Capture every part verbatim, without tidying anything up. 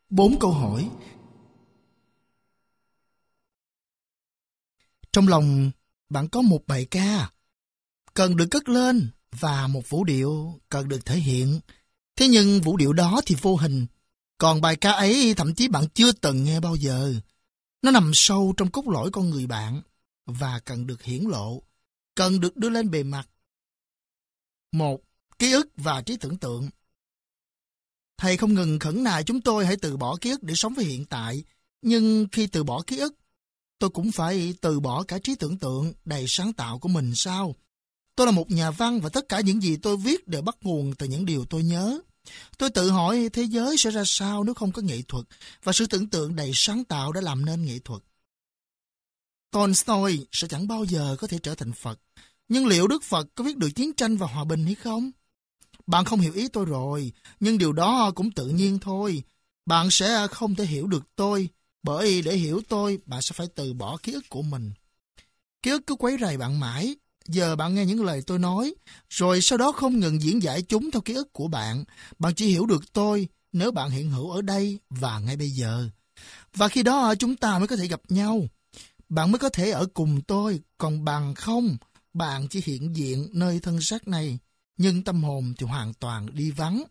Bốn câu hỏi. Trong lòng bạn có một bài ca cần được cất lên và một vũ điệu cần được thể hiện. Thế nhưng vũ điệu đó thì vô hình, còn bài ca ấy thậm chí bạn chưa từng nghe bao giờ. Nó nằm sâu trong cốt lõi con người bạn và cần được hiển lộ, cần được đưa lên bề mặt. Một, ký ức và trí tưởng tượng. Thầy không ngừng khẩn nài chúng tôi hãy từ bỏ ký ức để sống với hiện tại. Nhưng khi từ bỏ ký ức, tôi cũng phải từ bỏ cả trí tưởng tượng đầy sáng tạo của mình sao? Tôi là một nhà văn và tất cả những gì tôi viết đều bắt nguồn từ những điều tôi nhớ. Tôi tự hỏi thế giới sẽ ra sao nếu không có nghệ thuật và sự tưởng tượng đầy sáng tạo đã làm nên nghệ thuật. Tolstoy sẽ chẳng bao giờ có thể trở thành Phật. Nhưng liệu Đức Phật có viết được chiến tranh và hòa bình hay không? Bạn không hiểu ý tôi rồi, nhưng điều đó cũng tự nhiên thôi. Bạn sẽ không thể hiểu được tôi, bởi để hiểu tôi, bạn sẽ phải từ bỏ ký ức của mình. Ký ức cứ quấy rầy bạn mãi. Giờ bạn nghe những lời tôi nói, rồi sau đó không ngừng diễn giải chúng theo ký ức của bạn. Bạn chỉ hiểu được tôi nếu bạn hiện hữu ở đây và ngay bây giờ. Và khi đó chúng ta mới có thể gặp nhau. Bạn mới có thể ở cùng tôi, còn bạn không, bạn chỉ hiện diện nơi thân xác này, nhưng tâm hồn thì hoàn toàn đi vắng.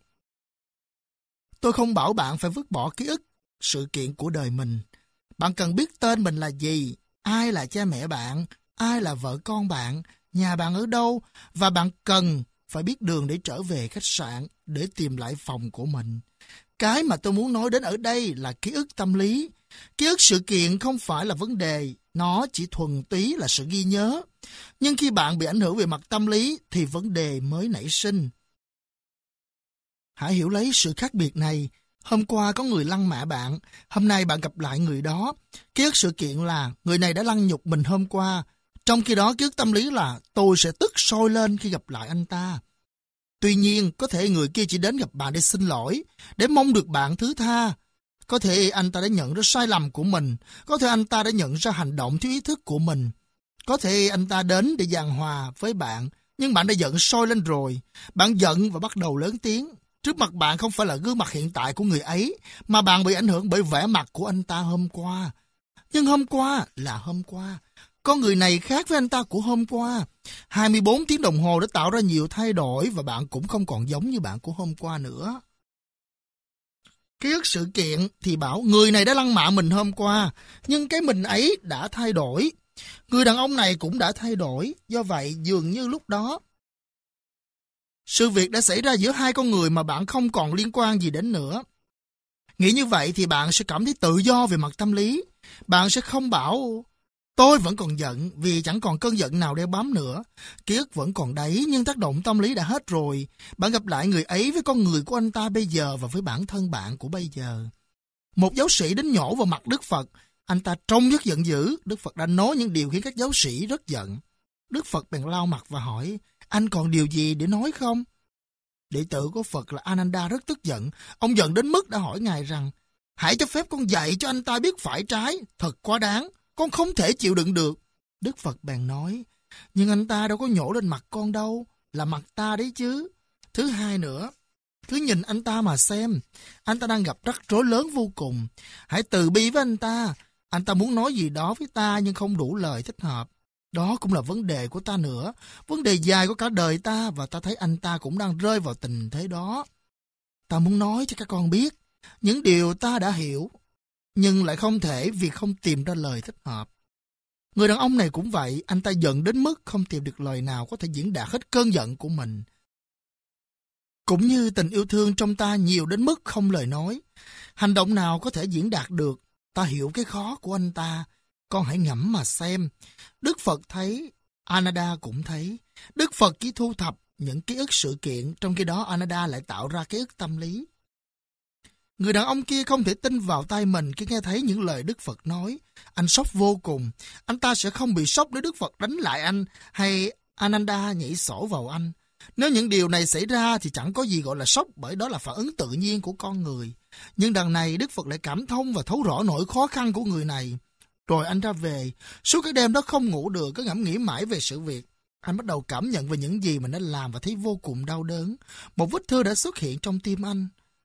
Tôi không bảo bạn phải vứt bỏ ký ức, sự kiện của đời mình. Bạn cần biết tên mình là gì, ai là cha mẹ bạn, ai là vợ con bạn, nhà bạn ở đâu, và bạn cần phải biết đường để trở về khách sạn để tìm lại phòng của mình. Cái mà tôi muốn nói đến ở đây là ký ức tâm lý. Ký ức sự kiện không phải là vấn đề, nó chỉ thuần túy là sự ghi nhớ. Nhưng khi bạn bị ảnh hưởng về mặt tâm lý thì vấn đề mới nảy sinh. Hãy hiểu lấy sự khác biệt này. Hôm qua có người lăng mạ bạn, hôm nay bạn gặp lại người đó. Ký ức sự kiện là người này đã lăng nhục mình hôm qua. Trong khi đó ký ức tâm lý là tôi sẽ tức sôi lên khi gặp lại anh ta. Tuy nhiên, có thể người kia chỉ đến gặp bạn để xin lỗi, để mong được bạn thứ tha. Có thể anh ta đã nhận ra sai lầm của mình, có thể anh ta đã nhận ra hành động thiếu ý thức của mình. Có thể anh ta đến để giảng hòa với bạn, nhưng bạn đã giận sôi lên rồi. Bạn giận và bắt đầu lớn tiếng. Trước mặt bạn không phải là gương mặt hiện tại của người ấy, mà bạn bị ảnh hưởng bởi vẻ mặt của anh ta hôm qua. Nhưng hôm qua là hôm qua. Con người này khác với anh ta của hôm qua. hai mươi bốn tiếng đồng hồ đã tạo ra nhiều thay đổi và bạn cũng không còn giống như bạn của hôm qua nữa. Ký ức sự kiện thì bảo người này đã lăng mạ mình hôm qua, nhưng cái mình ấy đã thay đổi. Người đàn ông này cũng đã thay đổi, do vậy dường như lúc đó sự việc đã xảy ra giữa hai con người mà bạn không còn liên quan gì đến nữa. Nghĩ như vậy thì bạn sẽ cảm thấy tự do về mặt tâm lý. Bạn sẽ không bảo tôi vẫn còn giận vì chẳng còn cơn giận nào đeo bám nữa. Ký ức vẫn còn đấy nhưng tác động tâm lý đã hết rồi. Bạn gặp lại người ấy với con người của anh ta bây giờ và với bản thân bạn của bây giờ. Một giáo sĩ đến nhổ vào mặt Đức Phật. Anh ta trông rất giận dữ. Đức Phật đã nói những điều khiến các giáo sĩ rất giận. Đức Phật bèn lau mặt và hỏi, anh còn điều gì để nói không? Đệ tử của Phật là Ananda rất tức giận. Ông giận đến mức đã hỏi Ngài rằng, hãy cho phép con dạy cho anh ta biết phải trái. Thật quá đáng, con không thể chịu đựng được. Đức Phật bèn nói, nhưng anh ta đâu có nhổ lên mặt con đâu, là mặt ta đấy chứ. Thứ hai nữa, cứ nhìn anh ta mà xem, anh ta đang gặp rắc rối lớn vô cùng. Hãy từ bi với anh ta. Anh ta muốn nói gì đó với ta nhưng không đủ lời thích hợp. Đó cũng là vấn đề của ta nữa, vấn đề dài của cả đời ta, và ta thấy anh ta cũng đang rơi vào tình thế đó. Ta muốn nói cho các con biết những điều ta đã hiểu, nhưng lại không thể vì không tìm ra lời thích hợp. Người đàn ông này cũng vậy, anh ta giận đến mức không tìm được lời nào có thể diễn đạt hết cơn giận của mình. Cũng như tình yêu thương trong ta nhiều đến mức không lời nói, hành động nào có thể diễn đạt được. Ta hiểu cái khó của anh ta, con hãy ngẫm mà xem. Đức Phật thấy, Ananda cũng thấy. Đức Phật chỉ thu thập những ký ức sự kiện, trong khi đó Ananda lại tạo ra ký ức tâm lý. Người đàn ông kia không thể tin vào tai mình khi nghe thấy những lời Đức Phật nói. Anh sốc vô cùng. Anh ta sẽ không bị sốc nếu Đức Phật đánh lại anh hay Ananda nhảy sổ vào anh. Nếu những điều này xảy ra thì chẳng có gì gọi là sốc, bởi đó là phản ứng tự nhiên của con người. Nhưng đằng này Đức Phật lại cảm thông và thấu rõ nỗi khó khăn của người này. Rồi anh ra về. Suốt cái đêm đó không ngủ được, cứ ngẫm nghĩ mãi về sự việc. Anh bắt đầu cảm nhận về những gì mình đã làm và thấy vô cùng đau đớn. Một vết thương đã xuất hiện trong tim anh.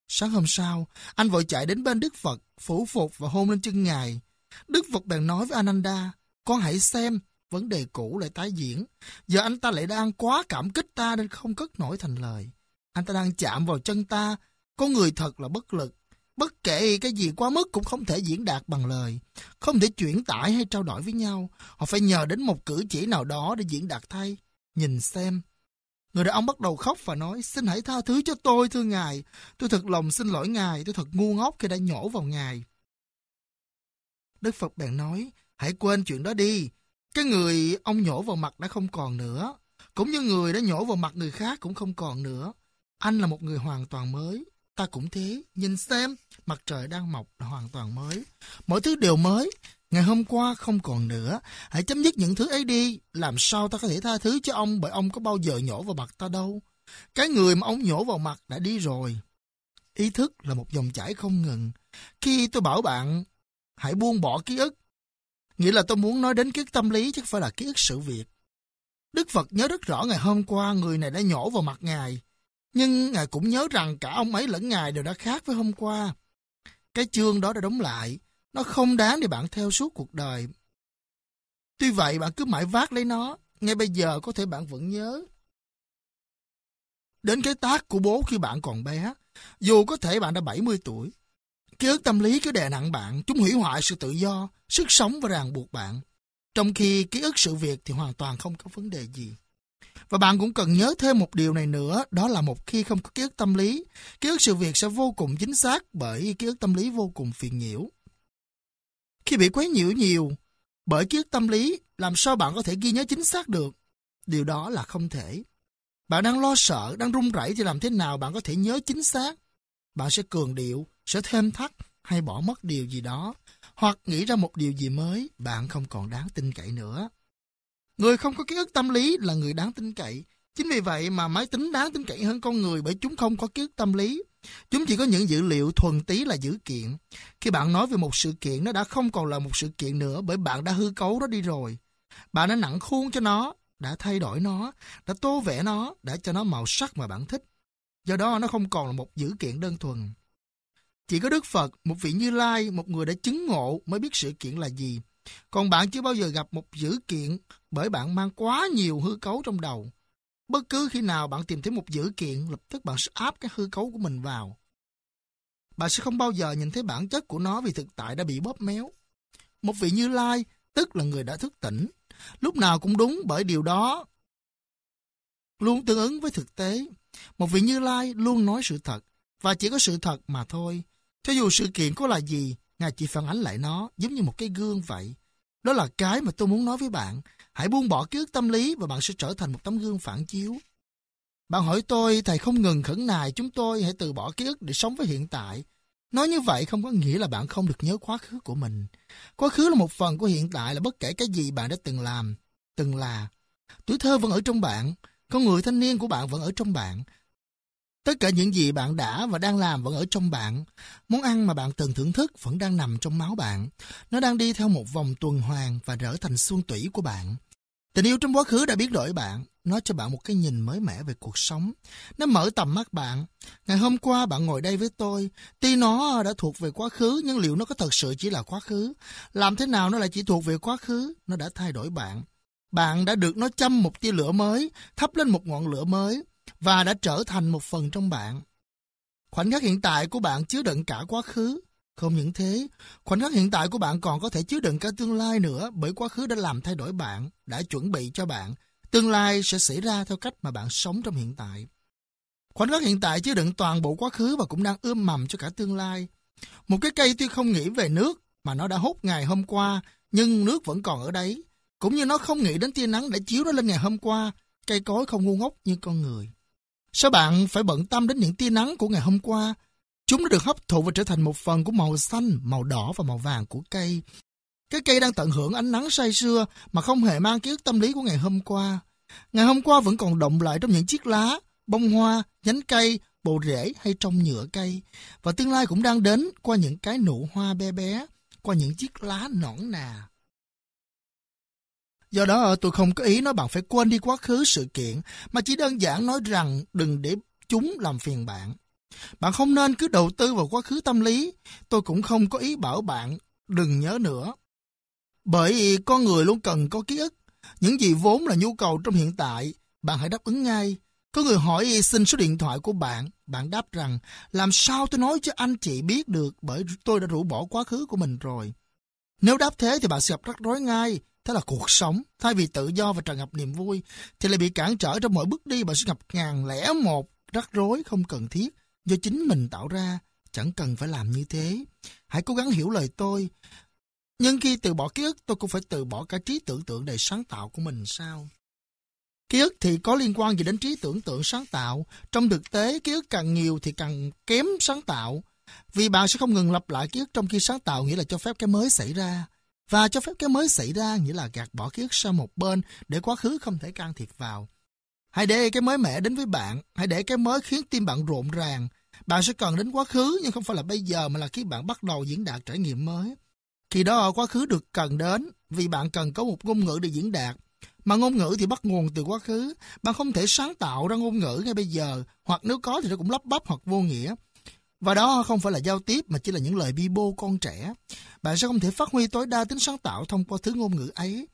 Sáng hôm sau, anh vội chạy đến bên Đức Phật, phủ phục và hôn lên chân Ngài. Đức Phật bèn nói với Ananda, con hãy xem, vấn đề cũ lại tái diễn. Giờ anh ta lại đang quá cảm kích ta nên không cất nổi thành lời. Anh ta đang chạm vào chân ta, con người thật là bất lực. Bất kể cái gì quá mức cũng không thể diễn đạt bằng lời, không thể chuyển tải hay trao đổi với nhau. Họ phải nhờ đến một cử chỉ nào đó để diễn đạt thay. Nhìn xem. Người đàn ông bắt đầu khóc và nói, xin hãy tha thứ cho tôi, thưa Ngài. Tôi thật lòng xin lỗi Ngài, tôi thật ngu ngốc khi đã nhổ vào Ngài. Đức Phật bèn nói, hãy quên chuyện đó đi. Cái người ông nhổ vào mặt đã không còn nữa. Cũng như người đã nhổ vào mặt người khác cũng không còn nữa. Anh là một người hoàn toàn mới. Ta cũng thế. Nhìn xem, mặt trời đang mọc là hoàn toàn mới. Mọi thứ đều mới. Ngày hôm qua không còn nữa. Hãy chấm dứt những thứ ấy đi. Làm sao ta có thể tha thứ cho ông bởi ông có bao giờ nhổ vào mặt ta đâu. Cái người mà ông nhổ vào mặt đã đi rồi. Ý thức là một dòng chảy không ngừng. Khi tôi bảo bạn hãy buông bỏ ký ức, nghĩa là tôi muốn nói đến ký ức tâm lý chứ không phải là ký ức sự việc. Đức Phật nhớ rất rõ ngày hôm qua người này đã nhổ vào mặt Ngài. Nhưng Ngài cũng nhớ rằng cả ông ấy lẫn Ngài đều đã khác với hôm qua. Cái chương đó đã đóng lại. Nó không đáng để bạn theo suốt cuộc đời. Tuy vậy bạn cứ mãi vác lấy nó. Ngay bây giờ có thể bạn vẫn nhớ đến cái tát của bố khi bạn còn bé. Dù có thể bạn đã bảy mươi tuổi. Ký ức tâm lý cứ đè nặng bạn. Chúng hủy hoại sự tự do, sức sống và ràng buộc bạn. Trong khi ký ức sự việc thì hoàn toàn không có vấn đề gì. Và bạn cũng cần nhớ thêm một điều này nữa, đó là một khi không có ký ức tâm lý, ký ức sự việc sẽ vô cùng chính xác bởi ký ức tâm lý vô cùng phiền nhiễu. Khi bị quấy nhiễu nhiều bởi ký ức tâm lý, làm sao bạn có thể ghi nhớ chính xác được? Điều đó là không thể. Bạn đang lo sợ, đang run rẩy thì làm thế nào bạn có thể nhớ chính xác? Bạn sẽ cường điệu, sẽ thêm thắt hay bỏ mất điều gì đó, hoặc nghĩ ra một điều gì mới, bạn không còn đáng tin cậy nữa. Người không có ký ức tâm lý là người đáng tin cậy. Chính vì vậy mà máy tính đáng tin cậy hơn con người bởi chúng không có ký ức tâm lý. Chúng chỉ có những dữ liệu thuần túy là dữ kiện. Khi bạn nói về một sự kiện, nó đã không còn là một sự kiện nữa bởi bạn đã hư cấu nó đi rồi. Bạn đã nặn khuôn cho nó, đã thay đổi nó, đã tô vẽ nó, đã cho nó màu sắc mà bạn thích. Do đó nó không còn là một dữ kiện đơn thuần. Chỉ có Đức Phật, một vị Như Lai, một người đã chứng ngộ mới biết sự kiện là gì. Còn bạn chưa bao giờ gặp một dữ kiện bởi bạn mang quá nhiều hư cấu trong đầu. Bất cứ khi nào bạn tìm thấy một dữ kiện, lập tức bạn sẽ áp cái hư cấu của mình vào. Bạn sẽ không bao giờ nhìn thấy bản chất của nó vì thực tại đã bị bóp méo. Một vị Như Lai, tức là người đã thức tỉnh, lúc nào cũng đúng bởi điều đó luôn tương ứng với thực tế. Một vị Như Lai luôn nói sự thật, và chỉ có sự thật mà thôi. Cho dù sự kiện có là gì, Ngài chỉ phản ánh lại nó giống như một cái gương vậy. Đó là cái mà tôi muốn nói với bạn. Hãy buông bỏ ký ức tâm lý và bạn sẽ trở thành một tấm gương phản chiếu. Bạn hỏi tôi, thầy không ngừng khẩn nài chúng tôi hãy từ bỏ ký ức để sống với hiện tại. Nói như vậy không có nghĩa là bạn không được nhớ quá khứ của mình. Quá khứ là một phần của hiện tại, là bất kể cái gì bạn đã từng làm, từng là. Tuổi thơ vẫn ở trong bạn, con người thanh niên của bạn vẫn ở trong bạn. Tất cả những gì bạn đã và đang làm vẫn ở trong bạn. Món ăn mà bạn từng thưởng thức vẫn đang nằm trong máu bạn. Nó đang đi theo một vòng tuần hoàn và trở thành xương tủy của bạn. Tình yêu trong quá khứ đã biến đổi bạn. Nó cho bạn một cái nhìn mới mẻ về cuộc sống. Nó mở tầm mắt bạn. Ngày hôm qua bạn ngồi đây với tôi. Tuy nó đã thuộc về quá khứ, nhưng liệu nó có thật sự chỉ là quá khứ? Làm thế nào nó lại chỉ thuộc về quá khứ? Nó đã thay đổi bạn. Bạn đã được nó châm một tia lửa mới, thắp lên một ngọn lửa mới, và đã trở thành một phần trong bạn. Khoảnh khắc hiện tại của bạn chứa đựng cả quá khứ. Không những thế, khoảnh khắc hiện tại của bạn còn có thể chứa đựng cả tương lai nữa, bởi quá khứ đã làm thay đổi bạn, đã chuẩn bị cho bạn. Tương lai sẽ xảy ra theo cách mà bạn sống trong hiện tại. Khoảnh khắc hiện tại chứa đựng toàn bộ quá khứ và cũng đang ươm mầm cho cả tương lai. Một cái cây tuy không nghĩ về nước mà nó đã hút ngày hôm qua, nhưng nước vẫn còn ở đấy. Cũng như nó không nghĩ đến tia nắng để chiếu nó lên ngày hôm qua, cây cối không ngu ngốc như con người. Sao bạn phải bận tâm đến những tia nắng của ngày hôm qua? Chúng đã được hấp thụ và trở thành một phần của màu xanh, màu đỏ và màu vàng của cây. Cái cây đang tận hưởng ánh nắng say sưa mà không hề mang ký ức tâm lý của ngày hôm qua. Ngày hôm qua vẫn còn động lại trong những chiếc lá, bông hoa, nhánh cây, bộ rễ hay trong nhựa cây. Và tương lai cũng đang đến qua những cái nụ hoa bé bé, qua những chiếc lá nõn nà. Do đó tôi không có ý nói bạn phải quên đi quá khứ sự kiện, mà chỉ đơn giản nói rằng đừng để chúng làm phiền bạn. Bạn không nên cứ đầu tư vào quá khứ tâm lý. Tôi cũng không có ý bảo bạn đừng nhớ nữa. Bởi vì con người luôn cần có ký ức. Những gì vốn là nhu cầu trong hiện tại, bạn hãy đáp ứng ngay. Có người hỏi xin số điện thoại của bạn, bạn đáp rằng làm sao tôi nói cho anh chị biết được bởi tôi đã rũ bỏ quá khứ của mình rồi. Nếu đáp thế thì bạn sẽ gặp rắc rối ngay. Thế là cuộc sống, thay vì tự do và tràn ngập niềm vui, thì lại bị cản trở trong mỗi bước đi. Bạn sẽ gặp ngàn lẻ một rắc rối không cần thiết do chính mình tạo ra. Chẳng cần phải làm như thế. Hãy cố gắng hiểu lời tôi. Nhưng khi từ bỏ ký ức, tôi cũng phải từ bỏ cả trí tưởng tượng đầy sáng tạo của mình sao? Ký ức thì có liên quan gì đến trí tưởng tượng sáng tạo? Trong thực tế, ký ức càng nhiều thì càng kém sáng tạo. Vì bạn sẽ không ngừng lặp lại ký ức, trong khi sáng tạo nghĩa là cho phép cái mới xảy ra. Và cho phép cái mới xảy ra nghĩa là gạt bỏ ký ức sang một bên để quá khứ không thể can thiệp vào. Hãy để cái mới mẻ đến với bạn. Hãy để cái mới khiến tim bạn rộn ràng. Bạn sẽ cần đến quá khứ, nhưng không phải là bây giờ mà là khi bạn bắt đầu diễn đạt trải nghiệm mới. Khi đó quá khứ được cần đến vì bạn cần có một ngôn ngữ để diễn đạt. Mà ngôn ngữ thì bắt nguồn từ quá khứ. Bạn không thể sáng tạo ra ngôn ngữ ngay bây giờ, hoặc nếu có thì nó cũng lắp bắp hoặc vô nghĩa. Và đó không phải là giao tiếp mà chỉ là những lời bi bô con trẻ. Bạn sẽ không thể phát huy tối đa tính sáng tạo thông qua thứ ngôn ngữ ấy.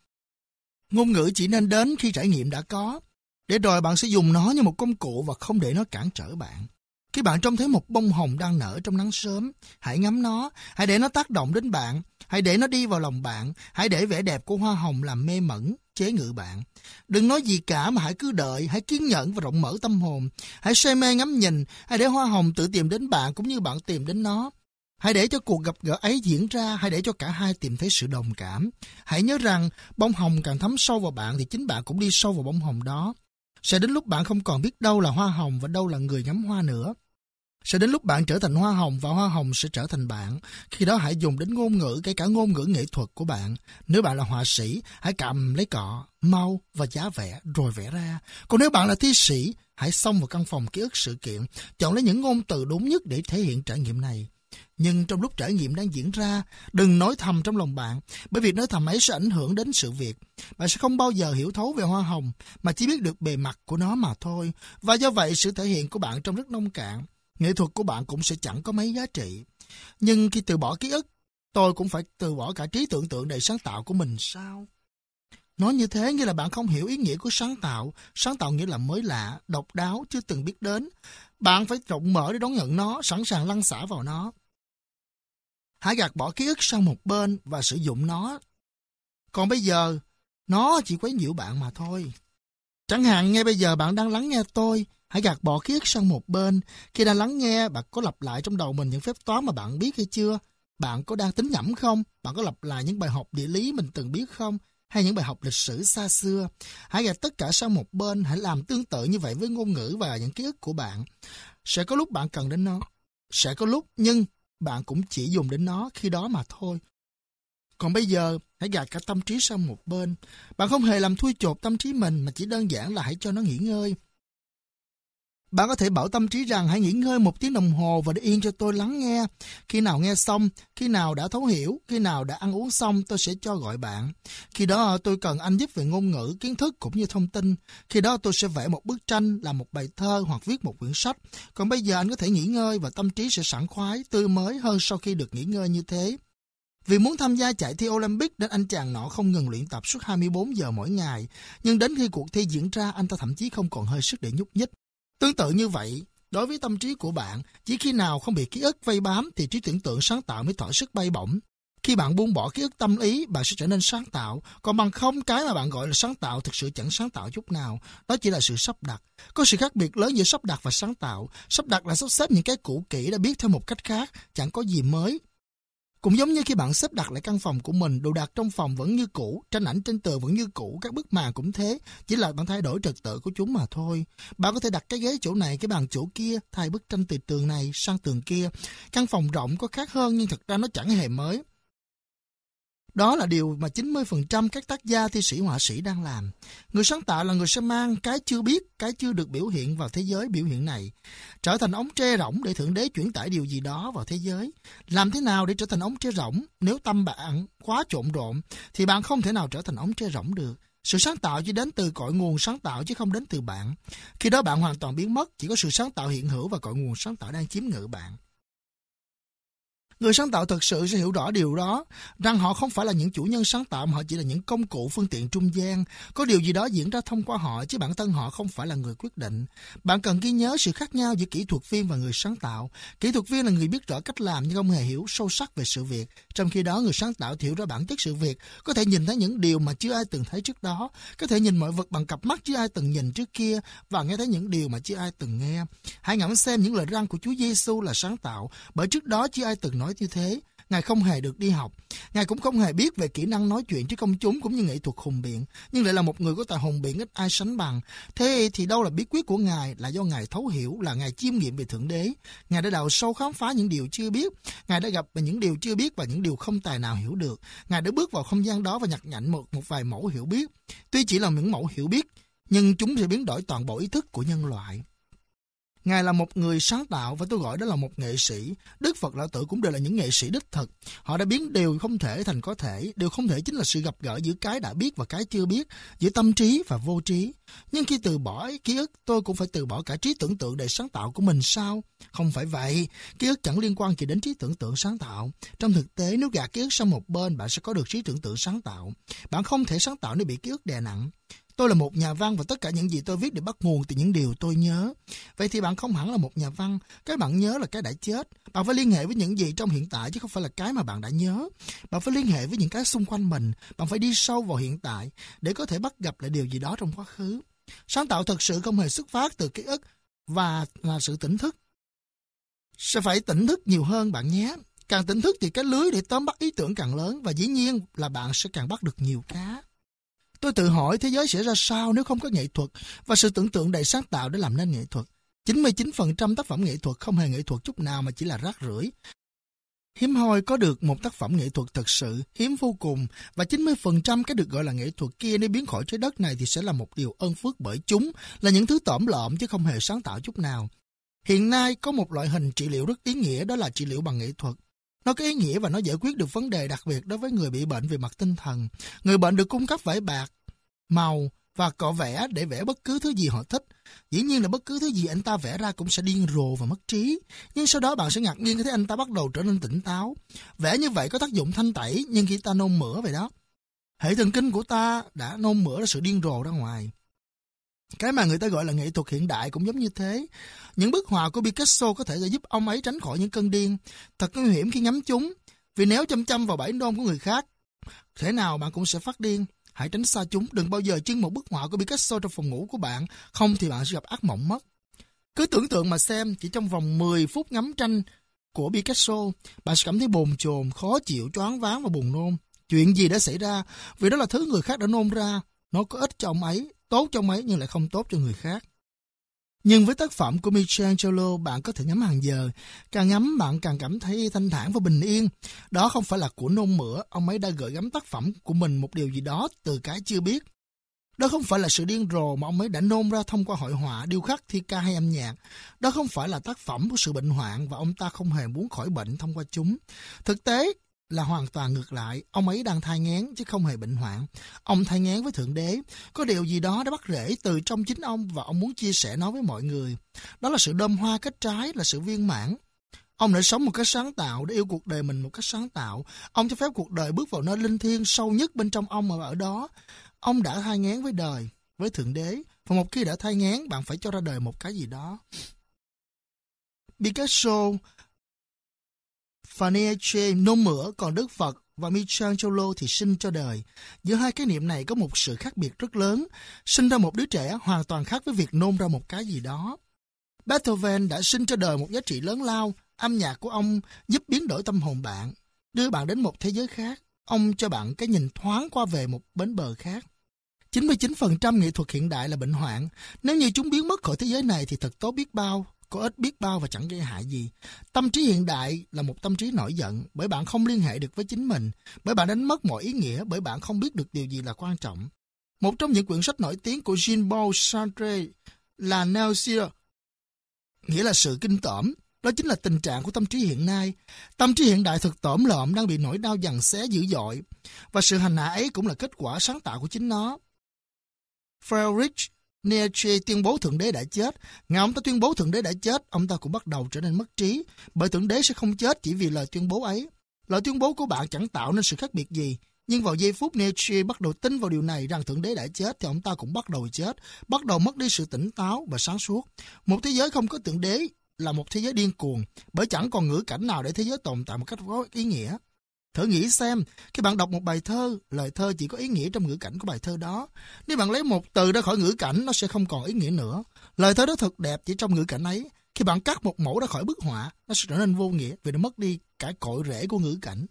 Ngôn ngữ chỉ nên đến khi trải nghiệm đã có, để rồi bạn sẽ dùng nó như một công cụ và không để nó cản trở bạn. Khi bạn trông thấy một bông hồng đang nở trong nắng sớm, hãy ngắm nó, hãy để nó tác động đến bạn, hãy để nó đi vào lòng bạn, hãy để vẻ đẹp của hoa hồng làm mê mẩn, chế ngự bạn. Đừng nói gì cả mà hãy cứ đợi, hãy kiên nhẫn và rộng mở tâm hồn, hãy say mê ngắm nhìn, hãy để hoa hồng tự tìm đến bạn cũng như bạn tìm đến nó. Hãy để cho cuộc gặp gỡ ấy diễn ra, hãy để cho cả hai tìm thấy sự đồng cảm. Hãy nhớ rằng bông hồng càng thấm sâu vào bạn thì chính bạn cũng đi sâu vào bông hồng đó. Sẽ đến lúc bạn không còn biết đâu là hoa hồng và đâu là người ngắm hoa nữa. Sẽ đến lúc bạn trở thành hoa hồng và hoa hồng sẽ trở thành bạn. Khi đó hãy dùng đến ngôn ngữ, kể cả ngôn ngữ nghệ thuật của bạn. Nếu bạn là họa sĩ, hãy cầm lấy cọ, mau và giá vẽ rồi vẽ ra. Còn nếu bạn là thi sĩ, hãy xông vào căn phòng ký ức sự kiện, chọn lấy những ngôn từ đúng nhất để thể hiện trải nghiệm này. Nhưng trong lúc trải nghiệm đang diễn ra, đừng nói thầm trong lòng bạn, bởi vì nói thầm ấy sẽ ảnh hưởng đến sự việc. Bạn sẽ không bao giờ hiểu thấu về hoa hồng, mà chỉ biết được bề mặt của nó mà thôi. Và do vậy, sự thể hiện của bạn trông rất nông cạn. Nghệ thuật của bạn cũng sẽ chẳng có mấy giá trị. Nhưng khi từ bỏ ký ức, tôi cũng phải từ bỏ cả trí tưởng tượng đầy sáng tạo của mình sao? Nói như thế nghĩa là bạn không hiểu ý nghĩa của sáng tạo. Sáng tạo nghĩa là mới lạ, độc đáo, chưa từng biết đến. Bạn phải rộng mở để đón nhận nó, sẵn sàng lăn xả vào nó. Hãy gạt bỏ ký ức sang một bên và sử dụng nó. Còn bây giờ, nó chỉ quấy nhiễu bạn mà thôi. Chẳng hạn ngay bây giờ bạn đang lắng nghe tôi, hãy gạt bỏ ký ức sang một bên. Khi đang lắng nghe, bạn có lặp lại trong đầu mình những phép toán mà bạn biết hay chưa? Bạn có đang tính nhẩm không? Bạn có lặp lại những bài học địa lý mình từng biết không? Hay những bài học lịch sử xa xưa? Hãy gạt tất cả sang một bên, hãy làm tương tự như vậy với ngôn ngữ và những ký ức của bạn. Sẽ có lúc bạn cần đến nó. Sẽ có lúc, nhưng bạn cũng chỉ dùng đến nó khi đó mà thôi. Còn bây giờ, hãy gạt cả tâm trí sang một bên. Bạn không hề làm thui chột tâm trí mình, mà chỉ đơn giản là hãy cho nó nghỉ ngơi. Bạn có thể bảo tâm trí rằng hãy nghỉ ngơi một tiếng đồng hồ và để yên cho tôi lắng nghe. Khi nào nghe xong, khi nào đã thấu hiểu, khi nào đã ăn uống xong, tôi sẽ cho gọi bạn. Khi đó tôi cần anh giúp về ngôn ngữ, kiến thức cũng như thông tin. Khi đó tôi sẽ vẽ một bức tranh, làm một bài thơ hoặc viết một quyển sách. Còn bây giờ anh có thể nghỉ ngơi và tâm trí sẽ sảng khoái, tươi mới hơn sau khi được nghỉ ngơi như thế. Vì muốn tham gia chạy thi Olympic nên anh chàng nọ không ngừng luyện tập suốt hai mươi bốn giờ mỗi ngày. Nhưng đến khi cuộc thi diễn ra, anh ta thậm chí không còn hơi sức để nhúc nhích. Tương tự như vậy, đối với tâm trí của bạn, chỉ khi nào không bị ký ức vây bám thì trí tưởng tượng sáng tạo mới thỏa sức bay bổng. Khi bạn buông bỏ ký ức tâm lý, bạn sẽ trở nên sáng tạo. Còn bằng không, cái mà bạn gọi là sáng tạo thực sự chẳng sáng tạo chút nào. Đó chỉ là sự sắp đặt. Có sự khác biệt lớn giữa sắp đặt và sáng tạo. Sắp đặt là sắp xếp những cái cũ kỹ đã biết theo một cách khác, chẳng có gì mới. Cũng giống như khi bạn xếp đặt lại căn phòng của mình, đồ đạc trong phòng vẫn như cũ, tranh ảnh trên tường vẫn như cũ, các bức màn cũng thế, chỉ là bạn thay đổi trật tự của chúng mà thôi. Bạn có thể đặt cái ghế chỗ này, cái bàn chỗ kia, thay bức tranh từ tường này sang tường kia. Căn phòng rộng có khác hơn nhưng thật ra nó chẳng hề mới. Đó là điều mà chín mươi phần trăm các tác gia, thi sĩ, họa sĩ đang làm. Người sáng tạo là người sẽ mang cái chưa biết, cái chưa được biểu hiện vào thế giới biểu hiện này. Trở thành ống tre rỗng để Thượng Đế chuyển tải điều gì đó vào thế giới. Làm thế nào để trở thành ống tre rỗng? Nếu tâm bạn quá trộn rộn, thì bạn không thể nào trở thành ống tre rỗng được. Sự sáng tạo chỉ đến từ cội nguồn sáng tạo chứ không đến từ bạn. Khi đó bạn hoàn toàn biến mất, chỉ có sự sáng tạo hiện hữu và cội nguồn sáng tạo đang chiếm ngự bạn. Người sáng tạo thực sự sẽ hiểu rõ điều đó, rằng họ không phải là những chủ nhân sáng tạo mà họ chỉ là những công cụ phương tiện trung gian. Có điều gì đó diễn ra thông qua họ chứ bản thân họ không phải là người quyết định. Bạn cần ghi nhớ sự khác nhau giữa kỹ thuật viên và người sáng tạo. Kỹ thuật viên là người biết rõ cách làm nhưng không hề hiểu sâu sắc về sự việc. Trong khi đó người sáng tạo thì hiểu rõ bản chất sự việc, có thể nhìn thấy những điều mà chưa ai từng thấy trước đó, có thể nhìn mọi vật bằng cặp mắt chưa ai từng nhìn trước kia và nghe thấy những điều mà chưa ai từng nghe. Hãy ngẫm xem những lời răn của Chúa Giêsu là sáng tạo, bởi trước đó chưa ai từng nói như thế. Ngài không hề được đi học, Ngài cũng không hề biết về kỹ năng nói chuyện trước công chúng cũng như nghệ thuật hùng biện, nhưng lại là một người có tài hùng biện ít ai sánh bằng. Thế thì đâu là bí quyết của Ngài? Là do Ngài thấu hiểu, là Ngài chiêm nghiệm về Thượng Đế. Ngài đã đào sâu khám phá những điều chưa biết, Ngài đã gặp về những điều chưa biết và những điều không tài nào hiểu được. Ngài đã bước vào không gian đó và nhặt nhạnh một, một vài mẫu hiểu biết. Tuy chỉ là những mẫu hiểu biết, nhưng chúng sẽ biến đổi toàn bộ ý thức của nhân loại. Ngài là một người sáng tạo và tôi gọi đó là một nghệ sĩ. Đức Phật, Lão Tử cũng đều là những nghệ sĩ đích thực. Họ đã biến điều không thể thành có thể. Điều không thể chính là sự gặp gỡ giữa cái đã biết và cái chưa biết, giữa tâm trí và vô trí. Nhưng khi từ bỏ ký ức, tôi cũng phải từ bỏ cả trí tưởng tượng để sáng tạo của mình sao? Không phải vậy. Ký ức chẳng liên quan gì đến trí tưởng tượng sáng tạo. Trong thực tế, nếu gạt ký ức sang một bên, bạn sẽ có được trí tưởng tượng sáng tạo. Bạn không thể sáng tạo nếu bị ký ức đè nặng. Tôi là một nhà văn và tất cả những gì tôi viết đều bắt nguồn từ những điều tôi nhớ. Vậy thì bạn không hẳn là một nhà văn. Cái bạn nhớ là cái đã chết. Bạn phải liên hệ với những gì trong hiện tại chứ không phải là cái mà bạn đã nhớ. Bạn phải liên hệ với những cái xung quanh mình. Bạn phải đi sâu vào hiện tại để có thể bắt gặp lại điều gì đó trong quá khứ. Sáng tạo thật sự không hề xuất phát từ ký ức và là sự tỉnh thức. Sẽ phải tỉnh thức nhiều hơn bạn nhé. Càng tỉnh thức thì cái lưới để tóm bắt ý tưởng càng lớn và dĩ nhiên là bạn sẽ càng bắt được nhiều cá. Tôi tự hỏi thế giới sẽ ra sao nếu không có nghệ thuật và sự tưởng tượng đầy sáng tạo để làm nên nghệ thuật. chín mươi chín phần trăm tác phẩm nghệ thuật không hề nghệ thuật chút nào mà chỉ là rác rưởi. Hiếm hoi có được một tác phẩm nghệ thuật thật sự, hiếm vô cùng, và chín mươi phần trăm cái được gọi là nghệ thuật kia nếu biến khỏi trái đất này thì sẽ là một điều ân phước, bởi chúng là những thứ tởm lợm chứ không hề sáng tạo chút nào. Hiện nay có một loại hình trị liệu rất ý nghĩa, đó là trị liệu bằng nghệ thuật. Nó có ý nghĩa và nó giải quyết được vấn đề đặc biệt đối với người bị bệnh về mặt tinh thần. Người bệnh được cung cấp vải bạc, màu và cọ vẽ để vẽ bất cứ thứ gì họ thích. Dĩ nhiên là bất cứ thứ gì anh ta vẽ ra cũng sẽ điên rồ và mất trí. Nhưng sau đó bạn sẽ ngạc nhiên khi thấy anh ta bắt đầu trở nên tỉnh táo. Vẽ như vậy có tác dụng thanh tẩy, nhưng khi ta nôn mửa vậy đó, hệ thần kinh của ta đã nôn mửa ra sự điên rồ ra ngoài. Cái mà người ta gọi là nghệ thuật hiện đại cũng giống như thế. Những bức họa của Picasso có thể sẽ giúp ông ấy tránh khỏi những cơn điên. Thật nguy hiểm khi ngắm chúng, vì nếu chăm chăm vào bãi nôn của người khác, thế nào bạn cũng sẽ phát điên. Hãy tránh xa chúng, đừng bao giờ trưng một bức họa của Picasso trong phòng ngủ của bạn, không thì bạn sẽ gặp ác mộng mất. Cứ tưởng tượng mà xem, chỉ trong vòng mười phút ngắm tranh của Picasso, bạn sẽ cảm thấy bồn chồn, khó chịu, choáng váng và buồn nôn. Chuyện gì đã xảy ra? Vì đó là thứ người khác đã nôn ra. Nó có ích cho ông ấy, tốt cho ông ấy nhưng lại không tốt cho người khác. Nhưng với tác phẩm của Michelangelo, bạn có thể ngắm hàng giờ. Càng ngắm bạn càng cảm thấy thanh thản và bình yên. Đó không phải là của nôn mửa. Ông ấy đã gửi gắm tác phẩm của mình một điều gì đó từ cái chưa biết. Đó không phải là sự điên rồ mà ông ấy đã nôn ra thông qua hội họa, điêu khắc, thi ca hay âm nhạc. Đó không phải là tác phẩm của sự bệnh hoạn và ông ta không hề muốn khỏi bệnh thông qua chúng. Thực tế là hoàn toàn ngược lại. Ông ấy đang thai nghén chứ không hề bệnh hoạn. Ông thai nghén với Thượng Đế. Có điều gì đó đã bắt rễ từ trong chính ông và ông muốn chia sẻ nó với mọi người. Đó là sự đơm hoa kết trái, là sự viên mãn. Ông đã sống một cách sáng tạo, để yêu cuộc đời mình một cách sáng tạo. Ông cho phép cuộc đời bước vào nơi linh thiêng sâu nhất bên trong ông, mà ở đó ông đã thai nghén với đời, với Thượng Đế. Và một khi đã thai nghén, bạn phải cho ra đời một cái gì đó. Picasso, Faneche nôn mửa, còn Đức Phật và Michelangelo thì sinh cho đời. Giữa hai khái niệm này có một sự khác biệt rất lớn. Sinh ra một đứa trẻ hoàn toàn khác với việc nôn ra một cái gì đó. Beethoven đã sinh cho đời một giá trị lớn lao. Âm nhạc của ông giúp biến đổi tâm hồn bạn, đưa bạn đến một thế giới khác. Ông cho bạn cái nhìn thoáng qua về một bến bờ khác. chín mươi chín phần trăm nghệ thuật hiện đại là bệnh hoạn. Nếu như chúng biến mất khỏi thế giới này thì thật tốt biết bao, có ích biết bao và chẳng gây hại gì. Tâm trí hiện đại là một tâm trí nổi giận, bởi bạn không liên hệ được với chính mình, bởi bạn đánh mất mọi ý nghĩa, bởi bạn không biết được điều gì là quan trọng. Một trong những quyển sách nổi tiếng của Jean-Paul Sartre là Nausea, nghĩa là sự kinh tởm. Đó chính là tình trạng của tâm trí hiện nay. Tâm trí hiện đại thực tởm lợm đang bị nỗi đau giằng xé dữ dội, và sự hành hạ ấy cũng là kết quả sáng tạo của chính nó. Friedrich Nietzsche tuyên bố Thượng Đế đã chết. Ngày ông ta tuyên bố Thượng Đế đã chết, ông ta cũng bắt đầu trở nên mất trí, bởi Thượng Đế sẽ không chết chỉ vì lời tuyên bố ấy. Lời tuyên bố của bạn chẳng tạo nên sự khác biệt gì, nhưng vào giây phút Nietzsche bắt đầu tin vào điều này rằng Thượng Đế đã chết thì ông ta cũng bắt đầu chết, bắt đầu mất đi sự tỉnh táo và sáng suốt. Một thế giới không có Thượng Đế là một thế giới điên cuồng, bởi chẳng còn ngữ cảnh nào để thế giới tồn tại một cách có ý nghĩa. Thử nghĩ xem, khi bạn đọc một bài thơ, lời thơ chỉ có ý nghĩa trong ngữ cảnh của bài thơ đó. Nếu bạn lấy một từ ra khỏi ngữ cảnh, nó sẽ không còn ý nghĩa nữa. Lời thơ đó thật đẹp chỉ trong ngữ cảnh ấy. Khi bạn cắt một mẫu ra khỏi bức họa, nó sẽ trở nên vô nghĩa vì nó mất đi cả cội rễ của ngữ cảnh.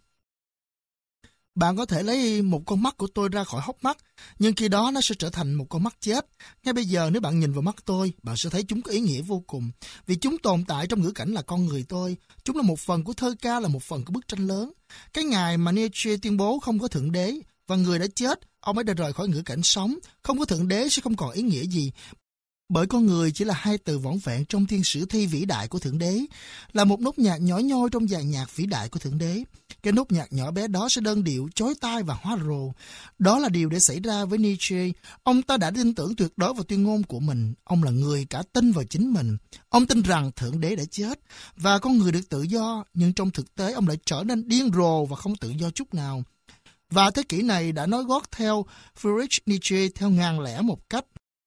Bạn có thể lấy một con mắt của tôi ra khỏi hốc mắt, nhưng khi đó nó sẽ trở thành một con mắt chết. Ngay bây giờ nếu bạn nhìn vào mắt tôi, bạn sẽ thấy chúng có ý nghĩa vô cùng, vì chúng tồn tại trong ngữ cảnh là con người tôi. Chúng là một phần của thơ ca, là một phần của bức tranh lớn. Cái ngày mà Nietzsche tuyên bố không có Thượng Đế và người đã chết, ông ấy đã rời khỏi ngữ cảnh sống. Không có Thượng Đế sẽ không còn ý nghĩa gì, bởi con người chỉ là hai từ vỏn vẹn trong thiên sử thi vĩ đại của Thượng Đế, là một nốt nhạc nhỏ nhoi trong dàn nhạc vĩ đại của Thượng Đế. Cái nốt nhạc nhỏ bé đó sẽ đơn điệu, chói tai và hóa rồ. Đó là điều để xảy ra với Nietzsche. Ông ta đã tin tưởng tuyệt đối vào tuyên ngôn của mình. Ông là người cả tin vào chính mình. Ông tin rằng Thượng Đế đã chết và con người được tự do, nhưng trong thực tế ông lại trở nên điên rồ và không tự do chút nào. Và thế kỷ này đã nối gót theo Friedrich Nietzsche theo ngàn lẻ một cách.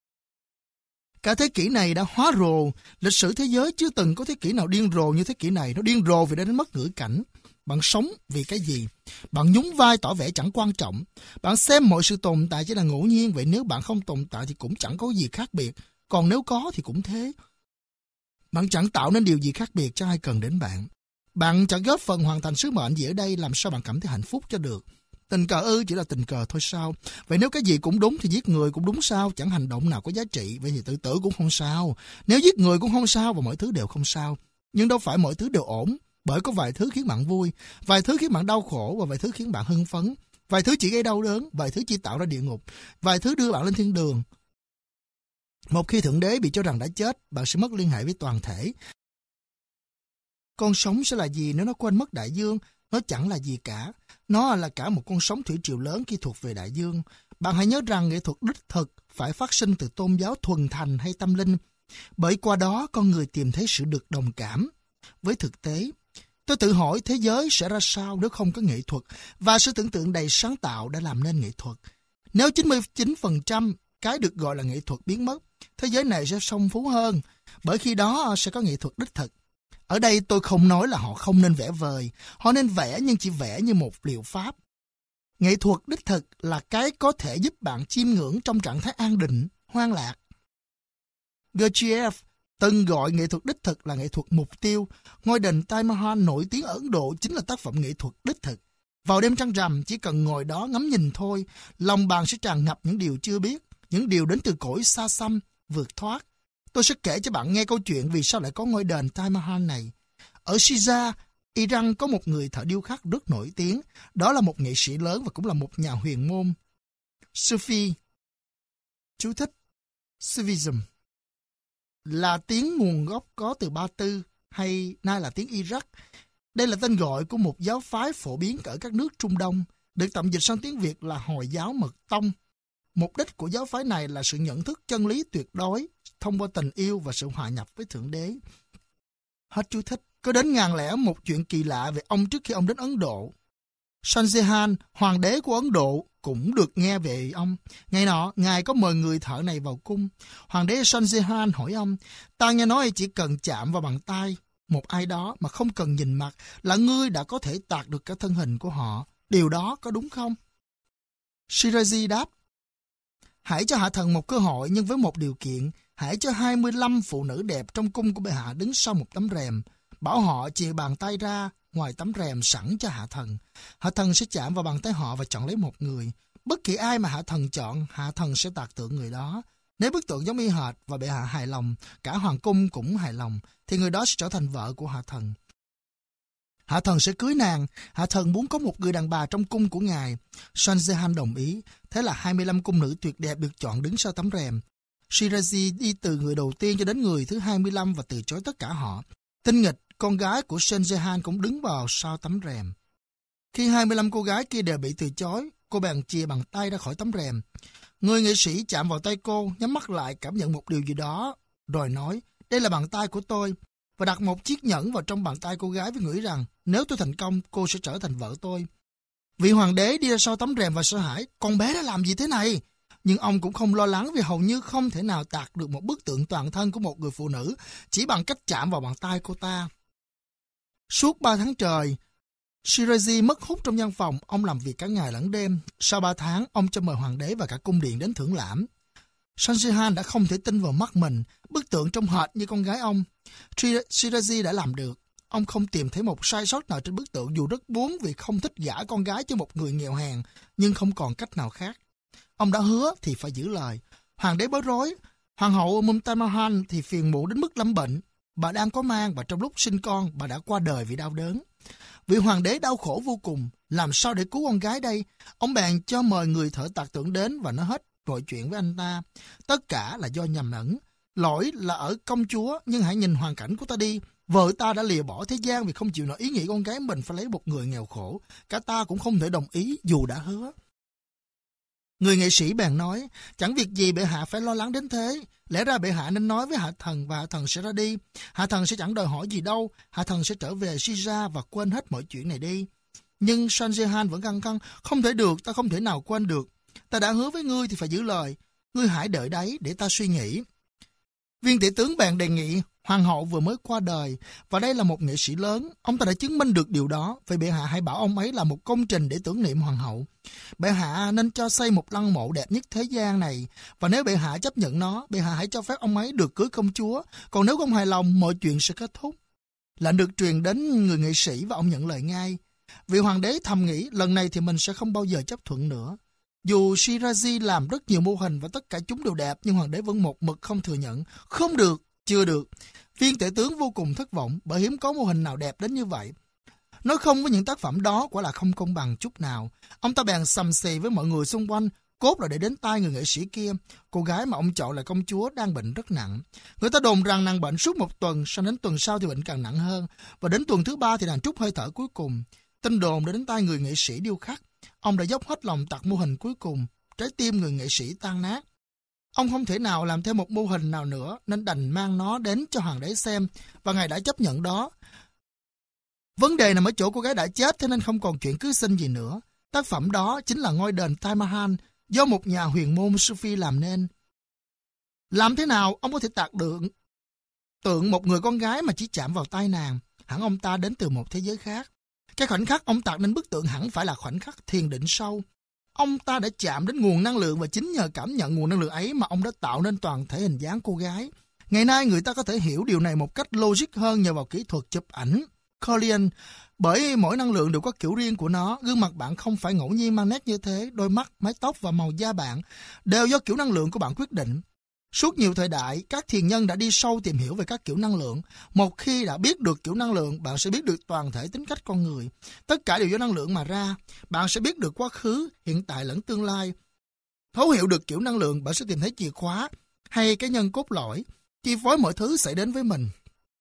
Cả thế kỷ này đã hóa rồ. Lịch sử thế giới chưa từng có thế kỷ nào điên rồ như thế kỷ này. Nó điên rồ vì đã đến mất ngữ cảnh. Bạn sống vì cái gì? Bạn nhún vai tỏ vẻ chẳng quan trọng. Bạn xem mọi sự tồn tại chỉ là ngẫu nhiên. Vậy nếu bạn không tồn tại thì cũng chẳng có gì khác biệt. Còn nếu có thì cũng thế. Bạn chẳng tạo nên điều gì khác biệt cho ai cần đến bạn. Bạn chẳng góp phần hoàn thành sứ mệnh gì ở đây. Làm sao bạn cảm thấy hạnh phúc cho được? Tình cờ ư, chỉ là tình cờ thôi sao? Vậy nếu cái gì cũng đúng thì giết người cũng đúng sao? Chẳng hành động nào có giá trị, vậy thì tự tử cũng không sao. Nếu giết người cũng không sao và mọi thứ đều không sao. Nhưng đâu phải mọi thứ đều ổn, bởi có vài thứ khiến bạn vui, vài thứ khiến bạn đau khổ và vài thứ khiến bạn hưng phấn. Vài thứ chỉ gây đau đớn, vài thứ chỉ tạo ra địa ngục, vài thứ đưa bạn lên thiên đường. Một khi Thượng Đế bị cho rằng đã chết, bạn sẽ mất liên hệ với toàn thể. Con sống sẽ là gì nếu nó quên mất đại dương? Nó chẳng là gì cả. Nó là cả một con sóng thủy triều lớn khi thuộc về đại dương. Bạn hãy nhớ rằng nghệ thuật đích thực phải phát sinh từ tôn giáo thuần thành hay tâm linh, bởi qua đó con người tìm thấy sự được đồng cảm với thực tế. Tôi tự hỏi thế giới sẽ ra sao nếu không có nghệ thuật, và sự tưởng tượng đầy sáng tạo đã làm nên nghệ thuật. Nếu chín mươi chín phần trăm cái được gọi là nghệ thuật biến mất, thế giới này sẽ phong phú hơn, bởi khi đó sẽ có nghệ thuật đích thực. Ở đây tôi không nói là họ không nên vẽ vời, họ nên vẽ nhưng chỉ vẽ như một liệu pháp. Nghệ thuật đích thực là cái có thể giúp bạn chiêm ngưỡng trong trạng thái an định, hoan lạc. Gurdjieff từng gọi nghệ thuật đích thực là nghệ thuật mục tiêu. Ngôi đền Taj Mahal nổi tiếng ở Ấn Độ chính là tác phẩm nghệ thuật đích thực. Vào đêm trăng rằm, chỉ cần ngồi đó ngắm nhìn thôi, lòng bạn sẽ tràn ngập những điều chưa biết, những điều đến từ cõi xa xăm, vượt thoát. Tôi sẽ kể cho bạn nghe câu chuyện vì sao lại có ngôi đền Taj Mahal này. Ở Shiraz, Iran có một người thợ điêu khắc rất nổi tiếng. Đó là một nghệ sĩ lớn và cũng là một nhà huyền môn Sufi. Chú thích: Sufism là tiếng nguồn gốc có từ Ba Tư, hay nay là tiếng Iraq. Đây là tên gọi của một giáo phái phổ biến ở các nước Trung Đông, được tạm dịch sang tiếng Việt là Hồi giáo Mật Tông. Mục đích của giáo phái này là sự nhận thức chân lý tuyệt đối thông qua tình yêu và sự hòa nhập với Thượng Đế. Hết chú thích. Có đến ngàn lẻ một chuyện kỳ lạ về ông trước khi ông đến Ấn Độ. Shahjahan, hoàng đế của Ấn Độ, cũng được nghe về ông. Ngày nọ, ngài có mời người thợ này vào cung. Hoàng đế Shahjahan hỏi ông: ta nghe nói chỉ cần chạm vào bàn tay một ai đó mà không cần nhìn mặt là ngươi đã có thể tạc được cả thân hình của họ. Điều đó có đúng không? Shirazi đáp: hãy cho hạ thần một cơ hội, nhưng với một điều kiện. Hãy cho hai mươi lăm phụ nữ đẹp trong cung của bệ hạ đứng sau một tấm rèm. Bảo họ chìa bàn tay ra ngoài tấm rèm sẵn cho hạ thần. Hạ thần sẽ chạm vào bàn tay họ và chọn lấy một người. Bất kỳ ai mà hạ thần chọn, hạ thần sẽ tạc tượng người đó. Nếu bức tượng giống y hệt và bệ hạ hài lòng, cả hoàng cung cũng hài lòng, thì người đó sẽ trở thành vợ của hạ thần. Hạ thần sẽ cưới nàng. Hạ thần muốn có một người đàn bà trong cung của ngài. Shahjahan đồng ý. Thế là hai mươi lăm cung nữ tuyệt đẹp được chọn đứng sau tấm rèm. Shirazi đi từ người đầu tiên cho đến người thứ hai mươi lăm và từ chối tất cả họ. Tinh nghịch, con gái của Shahjahan cũng đứng vào sau tấm rèm. Khi hai mươi lăm cô gái kia đều bị từ chối, cô bèn chìa bàn tay ra khỏi tấm rèm. Người nghệ sĩ chạm vào tay cô, nhắm mắt lại cảm nhận một điều gì đó, rồi nói, đây là bàn tay của tôi, và đặt một chiếc nhẫn vào trong bàn tay cô gái với nghĩ rằng nếu tôi thành công, cô sẽ trở thành vợ tôi. Vị hoàng đế đi ra sau tấm rèm và sợ hãi, con bé đã làm gì thế này? Nhưng ông cũng không lo lắng vì hầu như không thể nào tạc được một bức tượng toàn thân của một người phụ nữ chỉ bằng cách chạm vào bàn tay cô ta. Suốt ba tháng trời, Shirazi mất hút trong văn phòng, ông làm việc cả ngày lẫn đêm. Sau ba tháng, ông cho mời hoàng đế và cả cung điện đến thưởng lãm. Shahjahan đã không thể tin vào mắt mình, bức tượng trông hệt như con gái ông. Shirazi đã làm được. Ông không tìm thấy một sai sót nào trên bức tượng dù rất buồn vì không thích gả con gái cho một người nghèo hèn, nhưng không còn cách nào khác. Ông đã hứa thì phải giữ lời. Hoàng đế bối rối. Hoàng hậu Mumtaz Mahal thì phiền muộn đến mức lâm bệnh. Bà đang có mang và trong lúc sinh con, bà đã qua đời vì đau đớn. Vị hoàng đế đau khổ vô cùng. Làm sao để cứu con gái đây? Ông bèn cho mời người thợ tạc tượng đến và nói hết mọi chuyện với anh ta. Tất cả là do nhầm lẫn. Lỗi là ở công chúa, nhưng hãy nhìn hoàn cảnh của ta đi. Vợ ta đã lìa bỏ thế gian vì không chịu nổi ý nghĩ con gái mình phải lấy một người nghèo khổ. Cả ta cũng không thể đồng ý dù đã hứa. Người nghệ sĩ bèn nói, chẳng việc gì bệ hạ phải lo lắng đến thế. Lẽ ra bệ hạ nên nói với hạ thần và hạ thần sẽ ra đi. Hạ thần sẽ chẳng đòi hỏi gì đâu. Hạ thần sẽ trở về Shira và quên hết mọi chuyện này đi. Nhưng Shahjahan vẫn căng căng, không thể được, ta không thể nào quên được. Ta đã hứa với ngươi thì phải giữ lời. Ngươi hãy đợi đấy để ta suy nghĩ. Viên tể tướng bèn đề nghị, hoàng hậu vừa mới qua đời, và đây là một nghệ sĩ lớn, ông ta đã chứng minh được điều đó, vậy bệ hạ hãy bảo ông ấy làm một công trình để tưởng niệm hoàng hậu. Bệ hạ nên cho xây một lăng mộ đẹp nhất thế gian này, và nếu bệ hạ chấp nhận nó, bệ hạ hãy cho phép ông ấy được cưới công chúa, còn nếu không hài lòng, mọi chuyện sẽ kết thúc. Lệnh được truyền đến người nghệ sĩ và ông nhận lời ngay. Vị hoàng đế thầm nghĩ, lần này thì mình sẽ không bao giờ chấp thuận nữa. Dù Shirazi làm rất nhiều mô hình và tất cả chúng đều đẹp, nhưng hoàng đế vẫn một mực không thừa nhận. Không được, chưa được. Viên tể tướng vô cùng thất vọng bởi hiếm có mô hình nào đẹp đến như vậy. Nói không với những tác phẩm đó quả là không công bằng chút nào. Ông ta bèn sầm xì với mọi người xung quanh, cốt là để đến tai người nghệ sĩ kia. Cô gái mà ông chọn là công chúa đang bệnh rất nặng. Người ta đồn rằng nàng bệnh suốt một tuần, sang đến tuần sau thì bệnh càng nặng hơn, và đến tuần thứ ba thì nàng trút hơi thở cuối cùng. Tin đồn đã đến tai người nghệ sĩ điêu khắc. Ông đã dốc hết lòng tạc mô hình cuối cùng. Trái tim người nghệ sĩ tan nát. Ông không thể nào làm thêm một mô hình nào nữa nên đành mang nó đến cho hoàng đế xem, và ngài đã chấp nhận đó. Vấn đề nằm ở chỗ cô gái đã chết, thế nên không còn chuyện cưới xin gì nữa. Tác phẩm đó chính là ngôi đền Taj Mahal do một nhà huyền môn Sufi làm nên. Làm thế nào ông có thể tạc được tượng một người con gái mà chỉ chạm vào tay nàng? Hẳn ông ta đến từ một thế giới khác. Cái khoảnh khắc ông tạc nên bức tượng hẳn phải là khoảnh khắc thiền định sâu. Ông ta đã chạm đến nguồn năng lượng và chính nhờ cảm nhận nguồn năng lượng ấy mà ông đã tạo nên toàn thể hình dáng cô gái. Ngày nay người ta có thể hiểu điều này một cách logic hơn nhờ vào kỹ thuật chụp ảnh Corleone, bởi mỗi năng lượng đều có kiểu riêng của nó. Gương mặt bạn không phải ngẫu nhiên mang nét như thế, đôi mắt, mái tóc và màu da bạn đều do kiểu năng lượng của bạn quyết định. Suốt nhiều thời đại, các thiền nhân đã đi sâu tìm hiểu về các kiểu năng lượng. Một khi đã biết được kiểu năng lượng, bạn sẽ biết được toàn thể tính cách con người. Tất cả đều do năng lượng mà ra. Bạn sẽ biết được quá khứ, hiện tại lẫn tương lai. Thấu hiểu được kiểu năng lượng, bạn sẽ tìm thấy chìa khóa hay cái nhân cốt lõi, chi phối mọi thứ xảy đến với mình.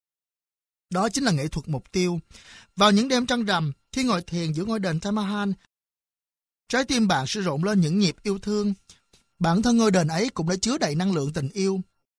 Đó chính là nghệ thuật mục tiêu. Vào những đêm trăng rằm, khi ngồi thiền giữa ngôi đền Taj Mahal, trái tim bạn sẽ rộn lên những nhịp yêu thương. Bản thân ngôi đền ấy cũng đã chứa đầy năng lượng tình yêu.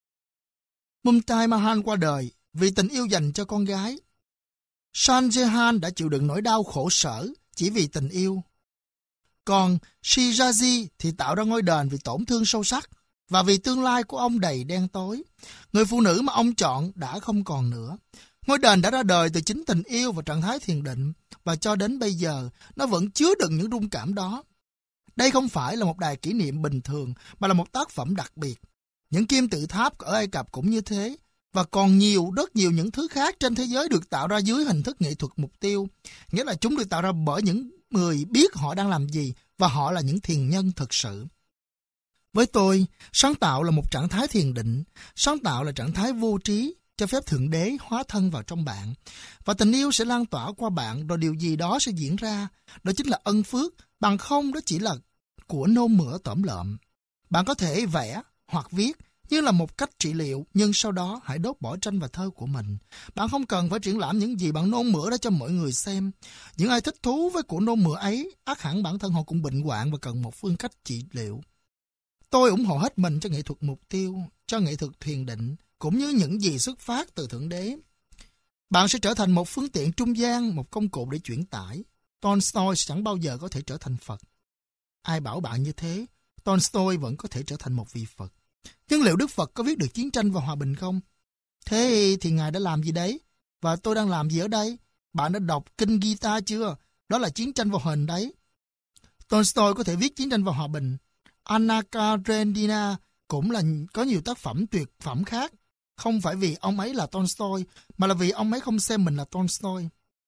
Mumtaz Mahal qua đời vì tình yêu dành cho con gái. Shahjahan đã chịu đựng nỗi đau khổ sở chỉ vì tình yêu. Còn Shirazi thì tạo ra ngôi đền vì tổn thương sâu sắc và vì tương lai của ông đầy đen tối. Người phụ nữ mà ông chọn đã không còn nữa. Ngôi đền đã ra đời từ chính tình yêu và trạng thái thiền định, và cho đến bây giờ nó vẫn chứa đựng những rung cảm đó. Đây không phải là một đài kỷ niệm bình thường, mà là một tác phẩm đặc biệt. Những kim tự tháp ở Ai Cập cũng như thế, và còn nhiều, rất nhiều những thứ khác trên thế giới được tạo ra dưới hình thức nghệ thuật mục tiêu. Nghĩa là chúng được tạo ra bởi những người biết họ đang làm gì, và họ là những thiền nhân thực sự. Với tôi, sáng tạo là một trạng thái thiền định, sáng tạo là trạng thái vô trí, cho phép Thượng Đế hóa thân vào trong bạn. Và tình yêu sẽ lan tỏa qua bạn, rồi điều gì đó sẽ diễn ra. Đó chính là ân phước, bằng không đó chỉ là của nôn mửa tởm lợm. Bạn có thể vẽ hoặc viết như là một cách trị liệu, nhưng sau đó hãy đốt bỏ tranh và thơ của mình. Bạn không cần phải triển lãm những gì bạn nôn mửa đó cho mọi người xem. Những ai thích thú với của nôn mửa ấy, ắt hẳn bản thân họ cũng bệnh hoạn và cần một phương cách trị liệu. Tôi ủng hộ hết mình cho nghệ thuật mục tiêu, cho nghệ thuật thiền định, cũng như những gì xuất phát từ Thượng Đế. Bạn sẽ trở thành một phương tiện trung gian, một công cụ để chuyển tải. Tolstoy chẳng bao giờ có thể trở thành Phật. Ai bảo bạn như thế? Tolstoy vẫn có thể trở thành một vị Phật. Nhưng liệu Đức Phật có viết được Chiến tranh và Hòa bình không? Thế thì Ngài đã làm gì đấy? Và tôi đang làm gì ở đây? Bạn đã đọc kinh Gita chưa? Đó là chiến tranh và hòa bình đấy. Tolstoy có thể viết Chiến tranh và Hòa bình. Anna Karenina cũng là có nhiều tác phẩm tuyệt phẩm khác. Không phải vì ông ấy là Tolstoy, mà là vì ông ấy không xem mình là Tolstoy.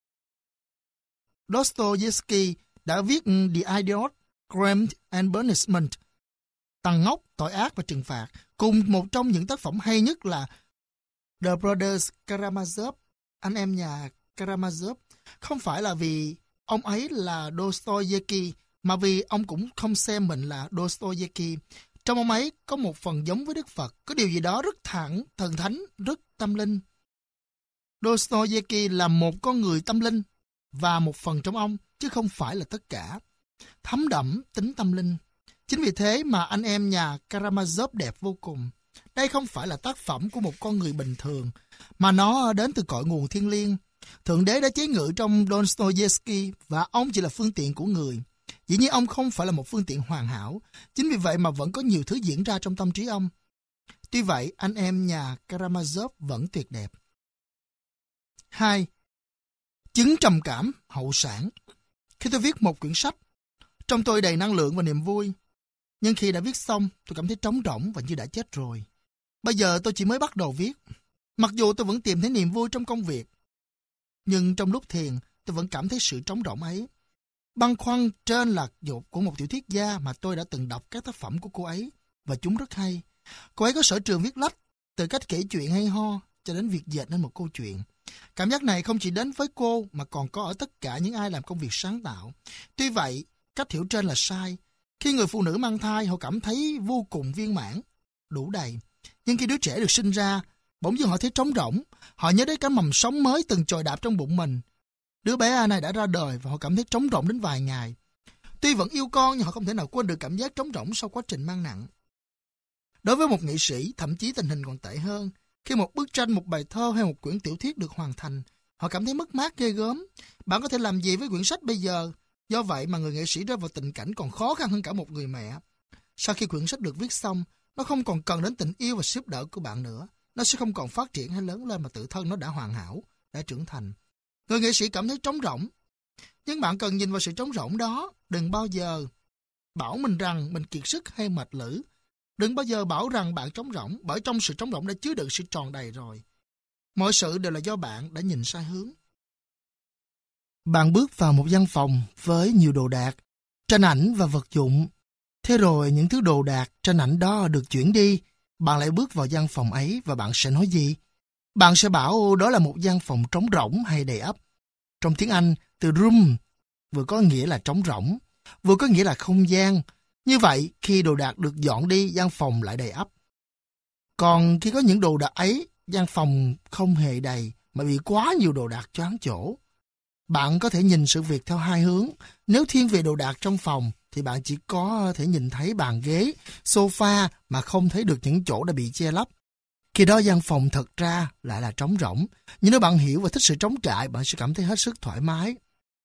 Dostoevsky đã viết The Idiot, Crime and Punishment, Tàn ngốc, tội ác và trừng phạt, cùng một trong những tác phẩm hay nhất là The Brothers Karamazov, anh em nhà Karamazov. Không phải là vì ông ấy là Dostoevsky, mà vì ông cũng không xem mình là Dostoevsky. Trong ông ấy có một phần giống với Đức Phật, có điều gì đó rất thẳng, thần thánh, rất tâm linh. Dostoevsky là một con người tâm linh, và một phần trong ông, chứ không phải là tất cả. Thấm đẫm tính tâm linh. Chính vì thế mà anh em nhà Karamazov đẹp vô cùng. Đây không phải là tác phẩm của một con người bình thường, mà nó đến từ cội nguồn thiêng liêng. Thượng Đế đã chế ngự trong Dostoevsky, và ông chỉ là phương tiện của người. Dĩ nhiên ông không phải là một phương tiện hoàn hảo, chính vì vậy mà vẫn có nhiều thứ diễn ra trong tâm trí ông. Tuy vậy, anh em nhà Karamazov vẫn tuyệt đẹp. hai. Chứng trầm cảm, hậu sản. Khi tôi viết một quyển sách, trong tôi đầy năng lượng và niềm vui. Nhưng khi đã viết xong, tôi cảm thấy trống rỗng và như đã chết rồi. Bây giờ tôi chỉ mới bắt đầu viết. Mặc dù tôi vẫn tìm thấy niềm vui trong công việc, nhưng trong lúc thiền, tôi vẫn cảm thấy sự trống rỗng ấy. Băn khoăn trên là dục của một tiểu thuyết gia mà tôi đã từng đọc các tác phẩm của cô ấy, và chúng rất hay. Cô ấy có sở trường viết lách, từ cách kể chuyện hay ho cho đến việc dệt nên một câu chuyện. Cảm giác này không chỉ đến với cô mà còn có ở tất cả những ai làm công việc sáng tạo. Tuy vậy, cách hiểu trên là sai. Khi người phụ nữ mang thai, họ cảm thấy vô cùng viên mãn, đủ đầy. Nhưng khi đứa trẻ được sinh ra, bỗng dưng họ thấy trống rỗng. Họ nhớ đến cái mầm sống mới từng chồi đạp trong bụng mình. Đứa bé này đã ra đời và họ cảm thấy trống rỗng đến vài ngày. Tuy vẫn yêu con nhưng họ không thể nào quên được cảm giác trống rỗng sau quá trình mang nặng. Đối với một nghệ sĩ, thậm chí tình hình còn tệ hơn. Khi một bức tranh, một bài thơ hay một quyển tiểu thuyết được hoàn thành, họ cảm thấy mất mát ghê gớm. Bạn có thể làm gì với quyển sách bây giờ? Do vậy mà người nghệ sĩ rơi vào tình cảnh còn khó khăn hơn cả một người mẹ. Sau khi quyển sách được viết xong, nó không còn cần đến tình yêu và sự giúp đỡ của bạn nữa. Nó sẽ không còn phát triển hay lớn lên mà tự thân nó đã hoàn hảo, đã trưởng thành. Người nghệ sĩ cảm thấy trống rỗng. Nhưng bạn cần nhìn vào sự trống rỗng đó. Đừng bao giờ bảo mình rằng mình kiệt sức hay mệt lử. Đừng bao giờ bảo rằng bạn trống rỗng, bởi trong sự trống rỗng đã chứa đựng sự tròn đầy rồi. Mọi sự đều là do bạn đã nhìn sai hướng. Bạn bước vào một văn phòng với nhiều đồ đạc, tranh ảnh và vật dụng. Thế rồi những thứ đồ đạc, tranh ảnh đó được chuyển đi. Bạn lại bước vào văn phòng ấy và bạn sẽ nói gì? Bạn sẽ bảo đó là một văn phòng trống rỗng hay đầy ắp. Trong tiếng Anh, từ room vừa có nghĩa là trống rỗng, vừa có nghĩa là không gian. Như vậy, khi đồ đạc được dọn đi, văn phòng lại đầy ắp. Còn khi có những đồ đạc ấy, văn phòng không hề đầy, mà bị quá nhiều đồ đạc choáng chỗ. Bạn có thể nhìn sự việc theo hai hướng. Nếu thiên về đồ đạc trong phòng, thì bạn chỉ có thể nhìn thấy bàn ghế, sofa mà không thấy được những chỗ đã bị che lấp. Khi đó văn phòng thật ra lại là trống rỗng. Nhưng nếu bạn hiểu và thích sự trống trải, bạn sẽ cảm thấy hết sức thoải mái.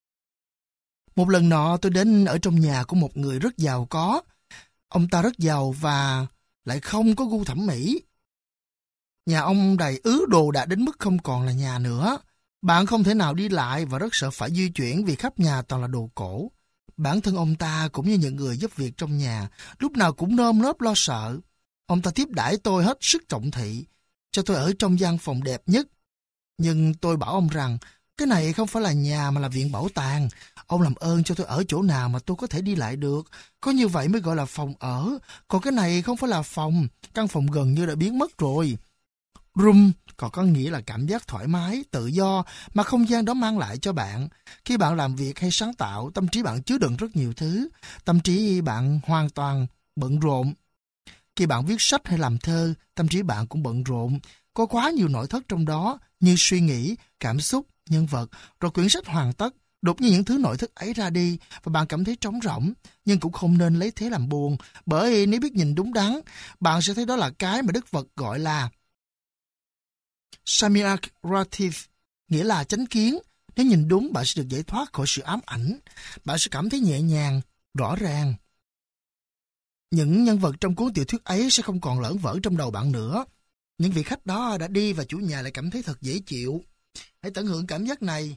Một lần nọ tôi đến ở trong nhà của một người rất giàu có. Ông ta rất giàu và lại không có gu thẩm mỹ. Nhà ông đầy ứ đồ đạc đến mức không còn là nhà nữa. Bạn không thể nào đi lại và rất sợ phải di chuyển vì khắp nhà toàn là đồ cổ. Bản thân ông ta cũng như những người giúp việc trong nhà, lúc nào cũng nơm nớp lo sợ. Ông ta tiếp đãi tôi hết sức trọng thị, cho tôi ở trong gian phòng đẹp nhất. Nhưng tôi bảo ông rằng, cái này không phải là nhà mà là viện bảo tàng. Ông làm ơn cho tôi ở chỗ nào mà tôi có thể đi lại được. Có như vậy mới gọi là phòng ở. Còn cái này không phải là phòng, căn phòng gần như đã biến mất rồi. Room còn có nghĩa là cảm giác thoải mái, tự do mà không gian đó mang lại cho bạn. Khi bạn làm việc hay sáng tạo, tâm trí bạn chứa đựng rất nhiều thứ. Tâm trí bạn hoàn toàn bận rộn. Khi bạn viết sách hay làm thơ, tâm trí bạn cũng bận rộn. Có quá nhiều nội thất trong đó như suy nghĩ, cảm xúc, nhân vật. Rồi quyển sách hoàn tất, Đột nhiên những thứ nội thức ấy ra đi và bạn cảm thấy trống rỗng, nhưng cũng không nên lấy thế làm buồn, bởi nếu biết nhìn đúng đắn, bạn sẽ thấy đó là cái mà Đức Phật gọi là Samyak Ratif, nghĩa là chánh kiến. Nếu nhìn đúng, bạn sẽ được giải thoát khỏi sự ám ảnh, bạn sẽ cảm thấy nhẹ nhàng, rõ ràng. Những nhân vật trong cuốn tiểu thuyết ấy sẽ không còn lởn vởn trong đầu bạn nữa. Những vị khách đó đã đi và chủ nhà lại cảm thấy thật dễ chịu. Hãy tận hưởng cảm giác này.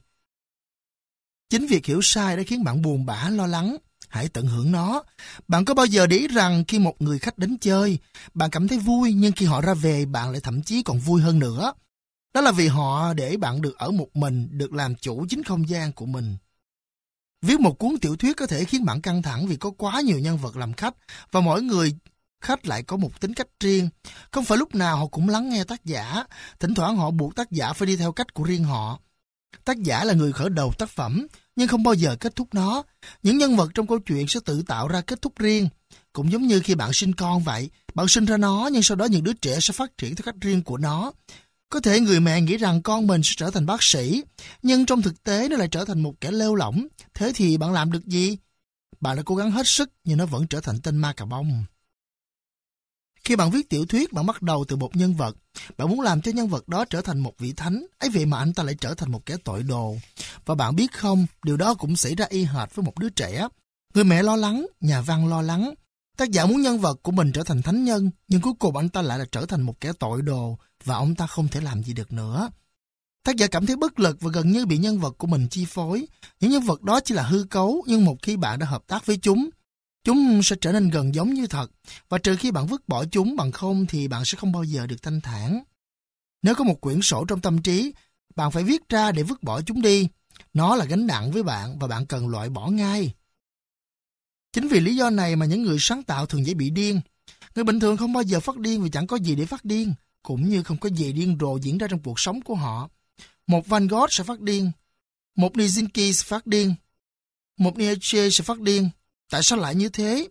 Chính việc hiểu sai đã khiến bạn buồn bã, lo lắng. Hãy tận hưởng nó. Bạn có bao giờ để ý rằng khi một người khách đến chơi, bạn cảm thấy vui, nhưng khi họ ra về, bạn lại thậm chí còn vui hơn nữa. Đó là vì họ để bạn được ở một mình, được làm chủ chính không gian của mình. Viết một cuốn tiểu thuyết có thể khiến bạn căng thẳng vì có quá nhiều nhân vật làm khách, và mỗi người khách lại có một tính cách riêng. Không phải lúc nào họ cũng lắng nghe tác giả, thỉnh thoảng họ buộc tác giả phải đi theo cách của riêng họ. Tác giả là người khởi đầu tác phẩm, nhưng không bao giờ kết thúc nó. Những nhân vật trong câu chuyện sẽ tự tạo ra kết thúc riêng. Cũng giống như khi bạn sinh con vậy, bạn sinh ra nó, nhưng sau đó những đứa trẻ sẽ phát triển theo cách riêng của nó. Có thể người mẹ nghĩ rằng con mình sẽ trở thành bác sĩ, nhưng trong thực tế nó lại trở thành một kẻ lêu lỏng. Thế thì bạn làm được gì? Bạn đã cố gắng hết sức, nhưng nó vẫn trở thành tên ma cà bông. Khi bạn viết tiểu thuyết, bạn bắt đầu từ một nhân vật. Bạn muốn làm cho nhân vật đó trở thành một vị thánh, ấy vậy mà anh ta lại trở thành một kẻ tội đồ. Và bạn biết không, điều đó cũng xảy ra y hệt với một đứa trẻ. Người mẹ lo lắng, nhà văn lo lắng. Tác giả muốn nhân vật của mình trở thành thánh nhân, nhưng cuối cùng anh ta lại là trở thành một kẻ tội đồ, và ông ta không thể làm gì được nữa. Tác giả cảm thấy bất lực và gần như bị nhân vật của mình chi phối. Những nhân vật đó chỉ là hư cấu, nhưng một khi bạn đã hợp tác với chúng, chúng sẽ trở nên gần giống như thật, và trừ khi bạn vứt bỏ chúng, bằng không thì bạn sẽ không bao giờ được thanh thản. Nếu có một quyển sổ trong tâm trí, bạn phải viết ra để vứt bỏ chúng đi. Nó là gánh nặng với bạn và bạn cần loại bỏ ngay. Chính vì lý do này mà những người sáng tạo thường dễ bị điên. Người bình thường không bao giờ phát điên vì chẳng có gì để phát điên, cũng như không có gì điên rồ diễn ra trong cuộc sống của họ. Một Van Gogh sẽ phát điên, một Nijinsky sẽ phát điên, một Nietzsche sẽ phát điên. Tại sao lại như thế?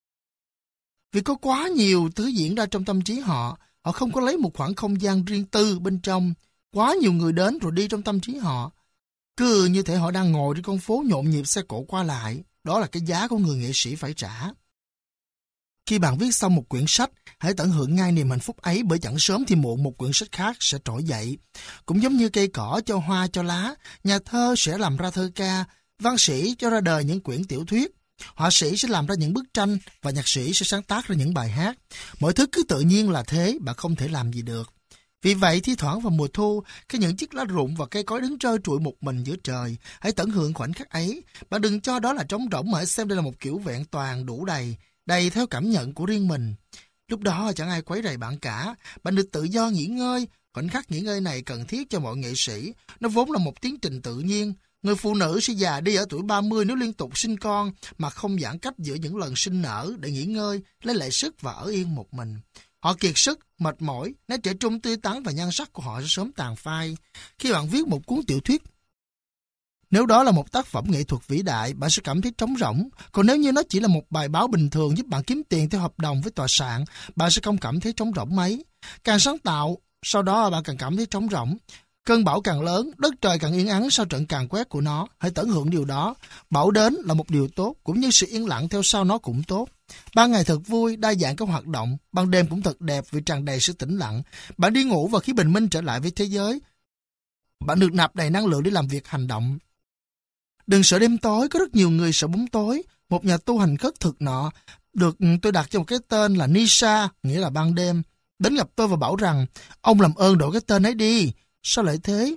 Vì có quá nhiều thứ diễn ra trong tâm trí họ, họ không có lấy một khoảng không gian riêng tư bên trong. Quá nhiều người đến rồi đi trong tâm trí họ. Cứ như thể họ đang ngồi trên con phố nhộn nhịp xe cộ qua lại. Đó là cái giá của người nghệ sĩ phải trả. Khi bạn viết xong một quyển sách, hãy tận hưởng ngay niềm hạnh phúc ấy, bởi chẳng sớm thì muộn một quyển sách khác sẽ trỗi dậy. Cũng giống như cây cỏ cho hoa cho lá, nhà thơ sẽ làm ra thơ ca, văn sĩ cho ra đời những quyển tiểu thuyết, họa sĩ sẽ làm ra những bức tranh và nhạc sĩ sẽ sáng tác ra những bài hát. Mọi thứ cứ tự nhiên là thế, bạn không thể làm gì được. Vì vậy, thi thoảng vào mùa thu, khi những chiếc lá rụng và cây cối đứng trơ trụi một mình giữa trời, hãy tận hưởng khoảnh khắc ấy. Bạn đừng cho đó là trống rỗng, mà hãy xem đây là một kiểu vẹn toàn đủ đầy, đầy theo cảm nhận của riêng mình. Lúc đó chẳng ai quấy rầy bạn cả, bạn được tự do nghỉ ngơi. Khoảnh khắc nghỉ ngơi này cần thiết cho mọi nghệ sĩ, nó vốn là một tiến trình tự nhiên. Người phụ nữ sẽ già đi ở tuổi ba mươi nếu liên tục sinh con mà không giãn cách giữa những lần sinh nở để nghỉ ngơi, lấy lại sức và ở yên một mình. Họ kiệt sức, mệt mỏi, nét trẻ trung tươi tắn và nhan sắc của họ sẽ sớm tàn phai. Khi bạn viết một cuốn tiểu thuyết, nếu đó là một tác phẩm nghệ thuật vĩ đại, bạn sẽ cảm thấy trống rỗng. Còn nếu như nó chỉ là một bài báo bình thường giúp bạn kiếm tiền theo hợp đồng với tòa soạn, bạn sẽ không cảm thấy trống rỗng mấy. Càng sáng tạo, sau đó bạn càng cảm thấy trống rỗng. Cơn bão càng lớn, đất trời càng yên ắng sau trận càn quét của nó. Hãy tận hưởng điều đó. Bão đến là một điều tốt, cũng như sự yên lặng theo sau nó cũng tốt. Ban ngày thật vui, đa dạng các hoạt động. Ban đêm cũng thật đẹp vì tràn đầy sự tĩnh lặng. Bạn đi ngủ và khi bình minh trở lại với thế giới, bạn được nạp đầy năng lượng để làm việc hành động. Đừng sợ đêm tối, có rất nhiều người sợ bóng tối. Một nhà tu hành khất thực nọ được tôi đặt cho một cái tên là Nisha, nghĩa là ban đêm. Đến gặp tôi và bảo rằng, ông làm ơn đổi cái tên ấy đi. Sao lại thế?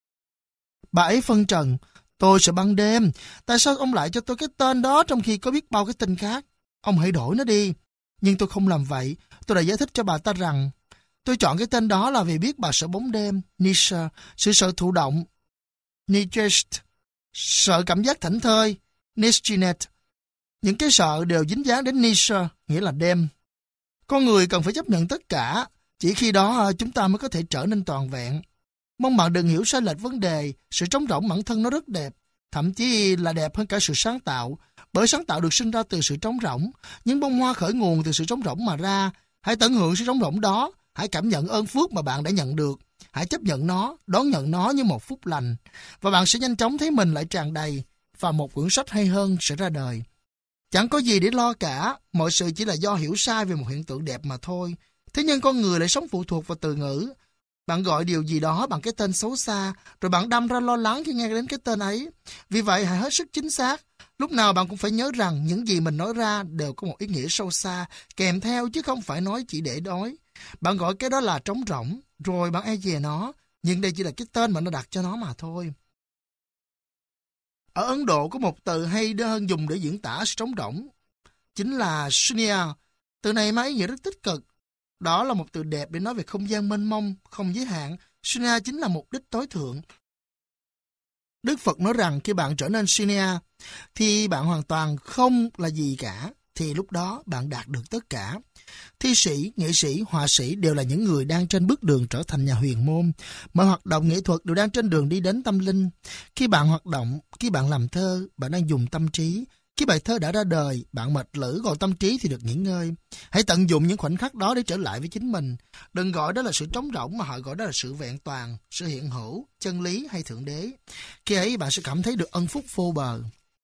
Bà ấy phân trần, tôi sợ ban đêm. Tại sao ông lại cho tôi cái tên đó trong khi có biết bao cái tên khác? Ông hãy đổi nó đi. Nhưng tôi không làm vậy. Tôi đã giải thích cho bà ta rằng, tôi chọn cái tên đó là vì biết bà sợ bóng đêm. Nisha, sự sợ thụ động. Nijest, sợ cảm giác thảnh thơi. Nishchinet, những cái sợ đều dính dáng đến Nisha, nghĩa là đêm. Con người cần phải chấp nhận tất cả. Chỉ khi đó chúng ta mới có thể trở nên toàn vẹn. Mong bạn đừng hiểu sai lệch vấn đề. Sự trống rỗng bản thân nó rất đẹp, thậm chí là đẹp hơn cả sự sáng tạo, bởi sáng tạo được sinh ra từ sự trống rỗng. Những bông hoa khởi nguồn từ sự trống rỗng mà ra. Hãy tận hưởng sự trống rỗng đó. Hãy cảm nhận ơn phước mà bạn đã nhận được. Hãy chấp nhận nó, đón nhận nó như một phúc lành, và bạn sẽ nhanh chóng thấy mình lại tràn đầy, và một quyển sách hay hơn sẽ ra đời. Chẳng có gì để lo cả, mọi sự chỉ là do hiểu sai về một hiện tượng đẹp mà thôi. Thế nhưng con người lại sống phụ thuộc vào từ ngữ. Bạn gọi điều gì đó bằng cái tên xấu xa, rồi bạn đâm ra lo lắng khi nghe đến cái tên ấy. Vì vậy hãy hết sức chính xác. Lúc nào bạn cũng phải nhớ rằng những gì mình nói ra đều có một ý nghĩa sâu xa, kèm theo chứ không phải nói chỉ để nói. Bạn gọi cái đó là trống rỗng, rồi bạn e dè nó, nhưng đây chỉ là cái tên mà nó đặt cho nó mà thôi. Ở Ấn Độ có một từ hay hơn dùng để diễn tả sự trống rỗng, chính là shunya. Từ này mang ý nghĩa rất tích cực. Đó là một từ đẹp để nói về không gian mênh mông, không giới hạn. Shunya chính là mục đích tối thượng. Đức Phật nói rằng khi bạn trở nên shunya, thì bạn hoàn toàn không là gì cả, thì lúc đó bạn đạt được tất cả. Thi sĩ, nghệ sĩ, họa sĩ đều là những người đang trên bước đường trở thành nhà huyền môn. Mọi hoạt động nghệ thuật đều đang trên đường đi đến tâm linh. Khi bạn hoạt động, khi bạn làm thơ, bạn đang dùng tâm trí. Khi bài thơ đã ra đời, bạn mệt lử, còn tâm trí thì được nghỉ ngơi. Hãy tận dụng những khoảnh khắc đó để trở lại với chính mình. Đừng gọi đó là sự trống rỗng, mà họ gọi đó là sự vẹn toàn, sự hiện hữu, chân lý hay thượng đế. Khi ấy bạn sẽ cảm thấy được ân phúc vô bờ.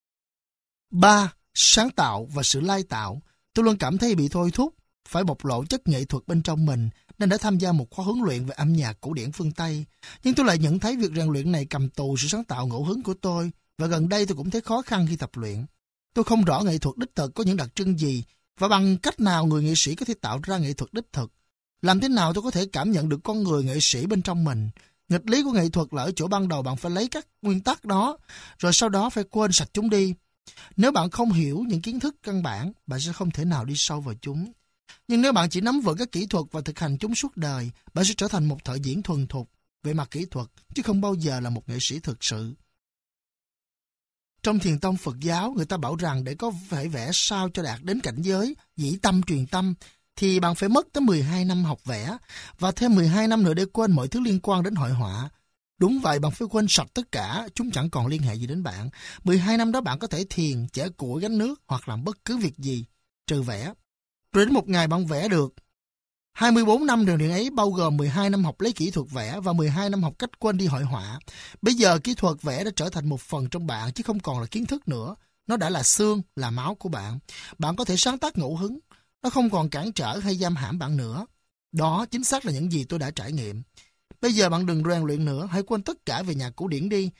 Ba. Sáng tạo và sự lai tạo. Tôi luôn cảm thấy bị thôi thúc, phải bộc lộ chất nghệ thuật bên trong mình, nên đã tham gia một khóa huấn luyện về âm nhạc cổ điển phương Tây. Nhưng tôi lại nhận thấy việc rèn luyện này cầm tù sự sáng tạo ngẫu hứng của tôi, và gần đây tôi cũng thấy khó khăn khi tập luyện. Tôi không rõ nghệ thuật đích thực có những đặc trưng gì, và bằng cách nào người nghệ sĩ có thể tạo ra nghệ thuật đích thực. Làm thế nào tôi có thể cảm nhận được con người nghệ sĩ bên trong mình. Nghịch lý của nghệ thuật là ở chỗ ban đầu bạn phải lấy các nguyên tắc đó, rồi sau đó phải quên sạch chúng đi. Nếu bạn không hiểu những kiến thức căn bản, bạn sẽ không thể nào đi sâu vào chúng. Nhưng nếu bạn chỉ nắm vững các kỹ thuật và thực hành chúng suốt đời, bạn sẽ trở thành một thợ diễn thuần thục về mặt kỹ thuật, chứ không bao giờ là một nghệ sĩ thực sự. Trong thiền tông Phật giáo, người ta bảo rằng để có thể vẽ sao cho đạt đến cảnh giới dĩ tâm truyền tâm, thì bạn phải mất tới mười hai năm học vẽ, và thêm mười hai năm nữa để quên mọi thứ liên quan đến hội họa. Đúng vậy, bạn phải quên sạch tất cả, chúng chẳng còn liên hệ gì đến bạn. mười hai năm đó bạn có thể thiền, chẻ củi, gánh nước hoặc làm bất cứ việc gì, trừ vẽ. Rồi đến một ngày bạn vẽ được. hai mươi bốn năm rèn luyện ấy bao gồm mười hai năm học lấy kỹ thuật vẽ và mười hai năm học cách quên đi hội họa. Bây giờ kỹ thuật vẽ đã trở thành một phần trong bạn chứ không còn là kiến thức nữa. Nó đã là xương, là máu của bạn. Bạn có thể sáng tác ngẫu hứng. Nó không còn cản trở hay giam hãm bạn nữa. Đó chính xác là những gì tôi đã trải nghiệm. Bây giờ bạn đừng rèn luyện nữa, hãy quên tất cả về nhạc cổ điển đi.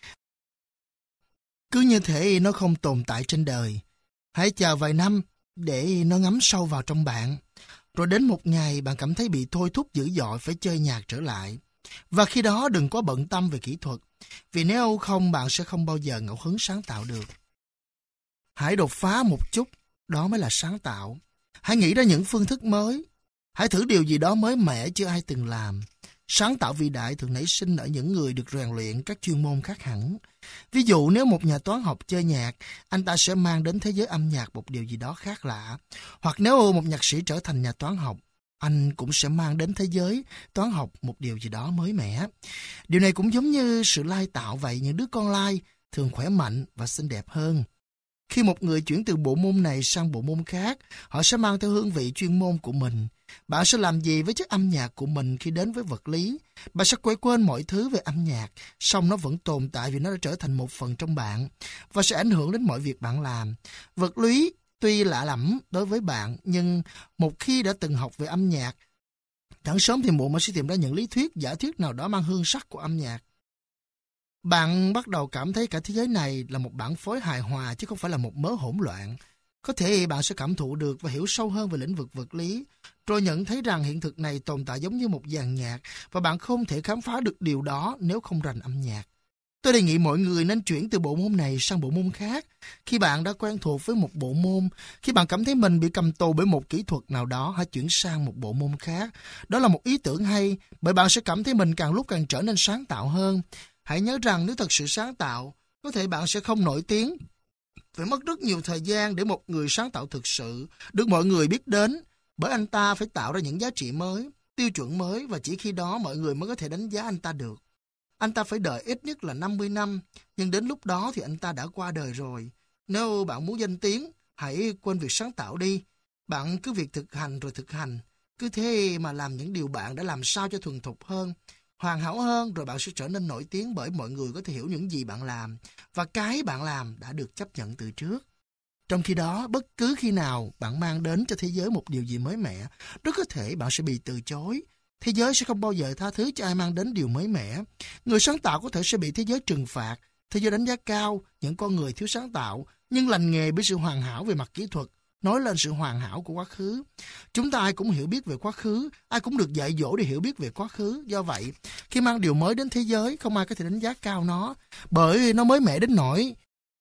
Cứ như thể nó không tồn tại trên đời. Hãy chờ vài năm để nó ngấm sâu vào trong bạn. Rồi đến một ngày bạn cảm thấy bị thôi thúc dữ dội phải chơi nhạc trở lại. Và khi đó đừng có bận tâm về kỹ thuật, vì nếu không bạn sẽ không bao giờ ngẫu hứng sáng tạo được. Hãy đột phá một chút, đó mới là sáng tạo. Hãy nghĩ ra những phương thức mới. Hãy thử điều gì đó mới mẻ chưa ai từng làm. Sáng tạo vĩ đại thường nảy sinh ở những người được rèn luyện các chuyên môn khác hẳn. Ví dụ nếu một nhà toán học chơi nhạc, anh ta sẽ mang đến thế giới âm nhạc một điều gì đó khác lạ. Hoặc nếu một nhạc sĩ trở thành nhà toán học, anh cũng sẽ mang đến thế giới toán học một điều gì đó mới mẻ. Điều này cũng giống như sự lai tạo vậy, những đứa con lai thường khỏe mạnh và xinh đẹp hơn. Khi một người chuyển từ bộ môn này sang bộ môn khác, họ sẽ mang theo hương vị chuyên môn của mình. Bạn sẽ làm gì với chất âm nhạc của mình khi đến với vật lý? Bạn sẽ quên quên mọi thứ về âm nhạc, song nó vẫn tồn tại vì nó đã trở thành một phần trong bạn và sẽ ảnh hưởng đến mọi việc bạn làm. Vật lý tuy lạ lẫm đối với bạn, nhưng một khi đã từng học về âm nhạc, chẳng sớm thì muộn bạn sẽ tìm ra những lý thuyết, giả thuyết nào đó mang hương sắc của âm nhạc. Bạn bắt đầu cảm thấy cả thế giới này là một bản phối hài hòa chứ không phải là một mớ hỗn loạn. Có thể bạn sẽ cảm thụ được và hiểu sâu hơn về lĩnh vực vật lý, rồi nhận thấy rằng hiện thực này tồn tại giống như một dàn nhạc và bạn không thể khám phá được điều đó nếu không rành âm nhạc. Tôi đề nghị mọi người nên chuyển từ bộ môn này sang bộ môn khác. Khi bạn đã quen thuộc với một bộ môn, khi bạn cảm thấy mình bị cầm tù bởi một kỹ thuật nào đó, hãy chuyển sang một bộ môn khác. Đó là một ý tưởng hay, bởi bạn sẽ cảm thấy mình càng lúc càng trở nên sáng tạo hơn. Hãy nhớ rằng nếu thật sự sáng tạo, có thể bạn sẽ không nổi tiếng. Phải mất rất nhiều thời gian để một người sáng tạo thực sự được mọi người biết đến, bởi anh ta phải tạo ra những giá trị mới, tiêu chuẩn mới và chỉ khi đó mọi người mới có thể đánh giá anh ta được. Anh ta phải đợi ít nhất là năm mươi năm, nhưng đến lúc đó thì anh ta đã qua đời rồi. Nếu bạn muốn danh tiếng, hãy quên việc sáng tạo đi. Bạn cứ việc thực hành rồi thực hành. Cứ thế mà làm những điều bạn đã làm sao cho thuần thục hơn. hoàn hảo hơn, rồi bạn sẽ trở nên nổi tiếng bởi mọi người có thể hiểu những gì bạn làm và cái bạn làm đã được chấp nhận từ trước. Trong khi đó, bất cứ khi nào bạn mang đến cho thế giới một điều gì mới mẻ, rất có thể bạn sẽ bị từ chối. Thế giới sẽ không bao giờ tha thứ cho ai mang đến điều mới mẻ. Người sáng tạo có thể sẽ bị thế giới trừng phạt, thế giới đánh giá cao những con người thiếu sáng tạo, nhưng lành nghề với sự hoàn hảo về mặt kỹ thuật, nói lên sự hoàn hảo của quá khứ. Chúng ta ai cũng hiểu biết về quá khứ, ai cũng được dạy dỗ để hiểu biết về quá khứ. Do vậy, khi mang điều mới đến thế giới, không ai có thể đánh giá cao nó, bởi nó mới mẻ đến nỗi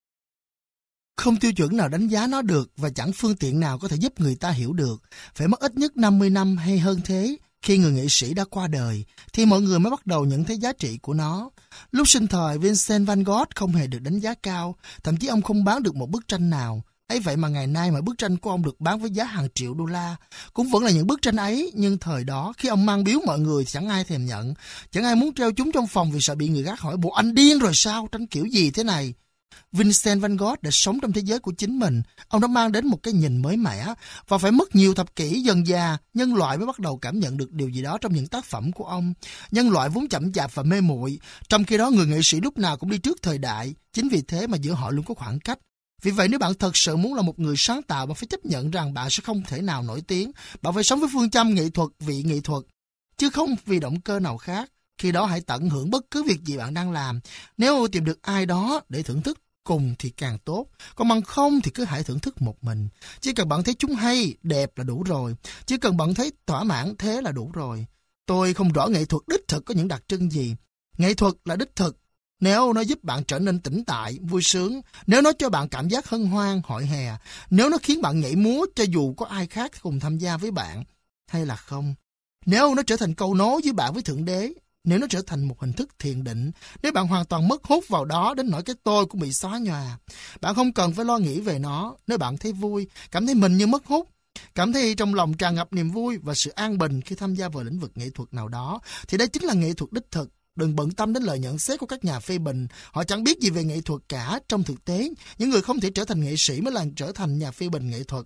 không tiêu chuẩn nào đánh giá nó được và chẳng phương tiện nào có thể giúp người ta hiểu được. Phải mất ít nhất năm mươi năm hay hơn thế, khi người nghệ sĩ đã qua đời, thì mọi người mới bắt đầu nhận thấy giá trị của nó. Lúc sinh thời, Vincent van Gogh không hề được đánh giá cao, thậm chí ông không bán được một bức tranh nào. Ấy vậy mà ngày nay mọi bức tranh của ông được bán với giá hàng triệu đô la. Cũng vẫn là những bức tranh ấy, nhưng thời đó khi ông mang biếu mọi người thì chẳng ai thèm nhận. Chẳng ai muốn treo chúng trong phòng vì sợ bị người khác hỏi: "Bộ anh điên rồi sao? Tranh kiểu gì thế này?" Vincent van Gogh đã sống trong thế giới của chính mình. Ông đã mang đến một cái nhìn mới mẻ, và phải mất nhiều thập kỷ dần dà, nhân loại mới bắt đầu cảm nhận được điều gì đó trong những tác phẩm của ông. Nhân loại vốn chậm chạp và mê muội, trong khi đó người nghệ sĩ lúc nào cũng đi trước thời đại. Chính vì thế mà giữa họ luôn có khoảng cách. Vì vậy nếu bạn thật sự muốn là một người sáng tạo, bạn phải chấp nhận rằng bạn sẽ không thể nào nổi tiếng. Bạn phải sống với phương châm nghệ thuật vì nghệ thuật, chứ không vì động cơ nào khác. Khi đó hãy tận hưởng bất cứ việc gì bạn đang làm. Nếu tìm được ai đó để thưởng thức cùng thì càng tốt, còn bằng không thì cứ hãy thưởng thức một mình. Chỉ cần bạn thấy chúng hay, đẹp là đủ rồi. Chỉ cần bạn thấy thỏa mãn thế là đủ rồi. Tôi không rõ nghệ thuật đích thực có những đặc trưng gì. Nghệ thuật là đích thực nếu nó giúp bạn trở nên tĩnh tại, vui sướng, nếu nó cho bạn cảm giác hân hoan, hội hè, nếu nó khiến bạn nhảy múa cho dù có ai khác cùng tham gia với bạn, hay là không. Nếu nó trở thành cầu nối với bạn với Thượng Đế, nếu nó trở thành một hình thức thiền định, nếu bạn hoàn toàn mất hút vào đó đến nỗi cái tôi cũng bị xóa nhòa, bạn không cần phải lo nghĩ về nó. Nếu bạn thấy vui, cảm thấy mình như mất hút, cảm thấy trong lòng tràn ngập niềm vui và sự an bình khi tham gia vào lĩnh vực nghệ thuật nào đó, thì đây chính là nghệ thuật đích thực. Đừng bận tâm đến lời nhận xét của các nhà phê bình, họ chẳng biết gì về nghệ thuật cả. Trong thực tế, những người không thể trở thành nghệ sĩ mới là trở thành nhà phê bình nghệ thuật.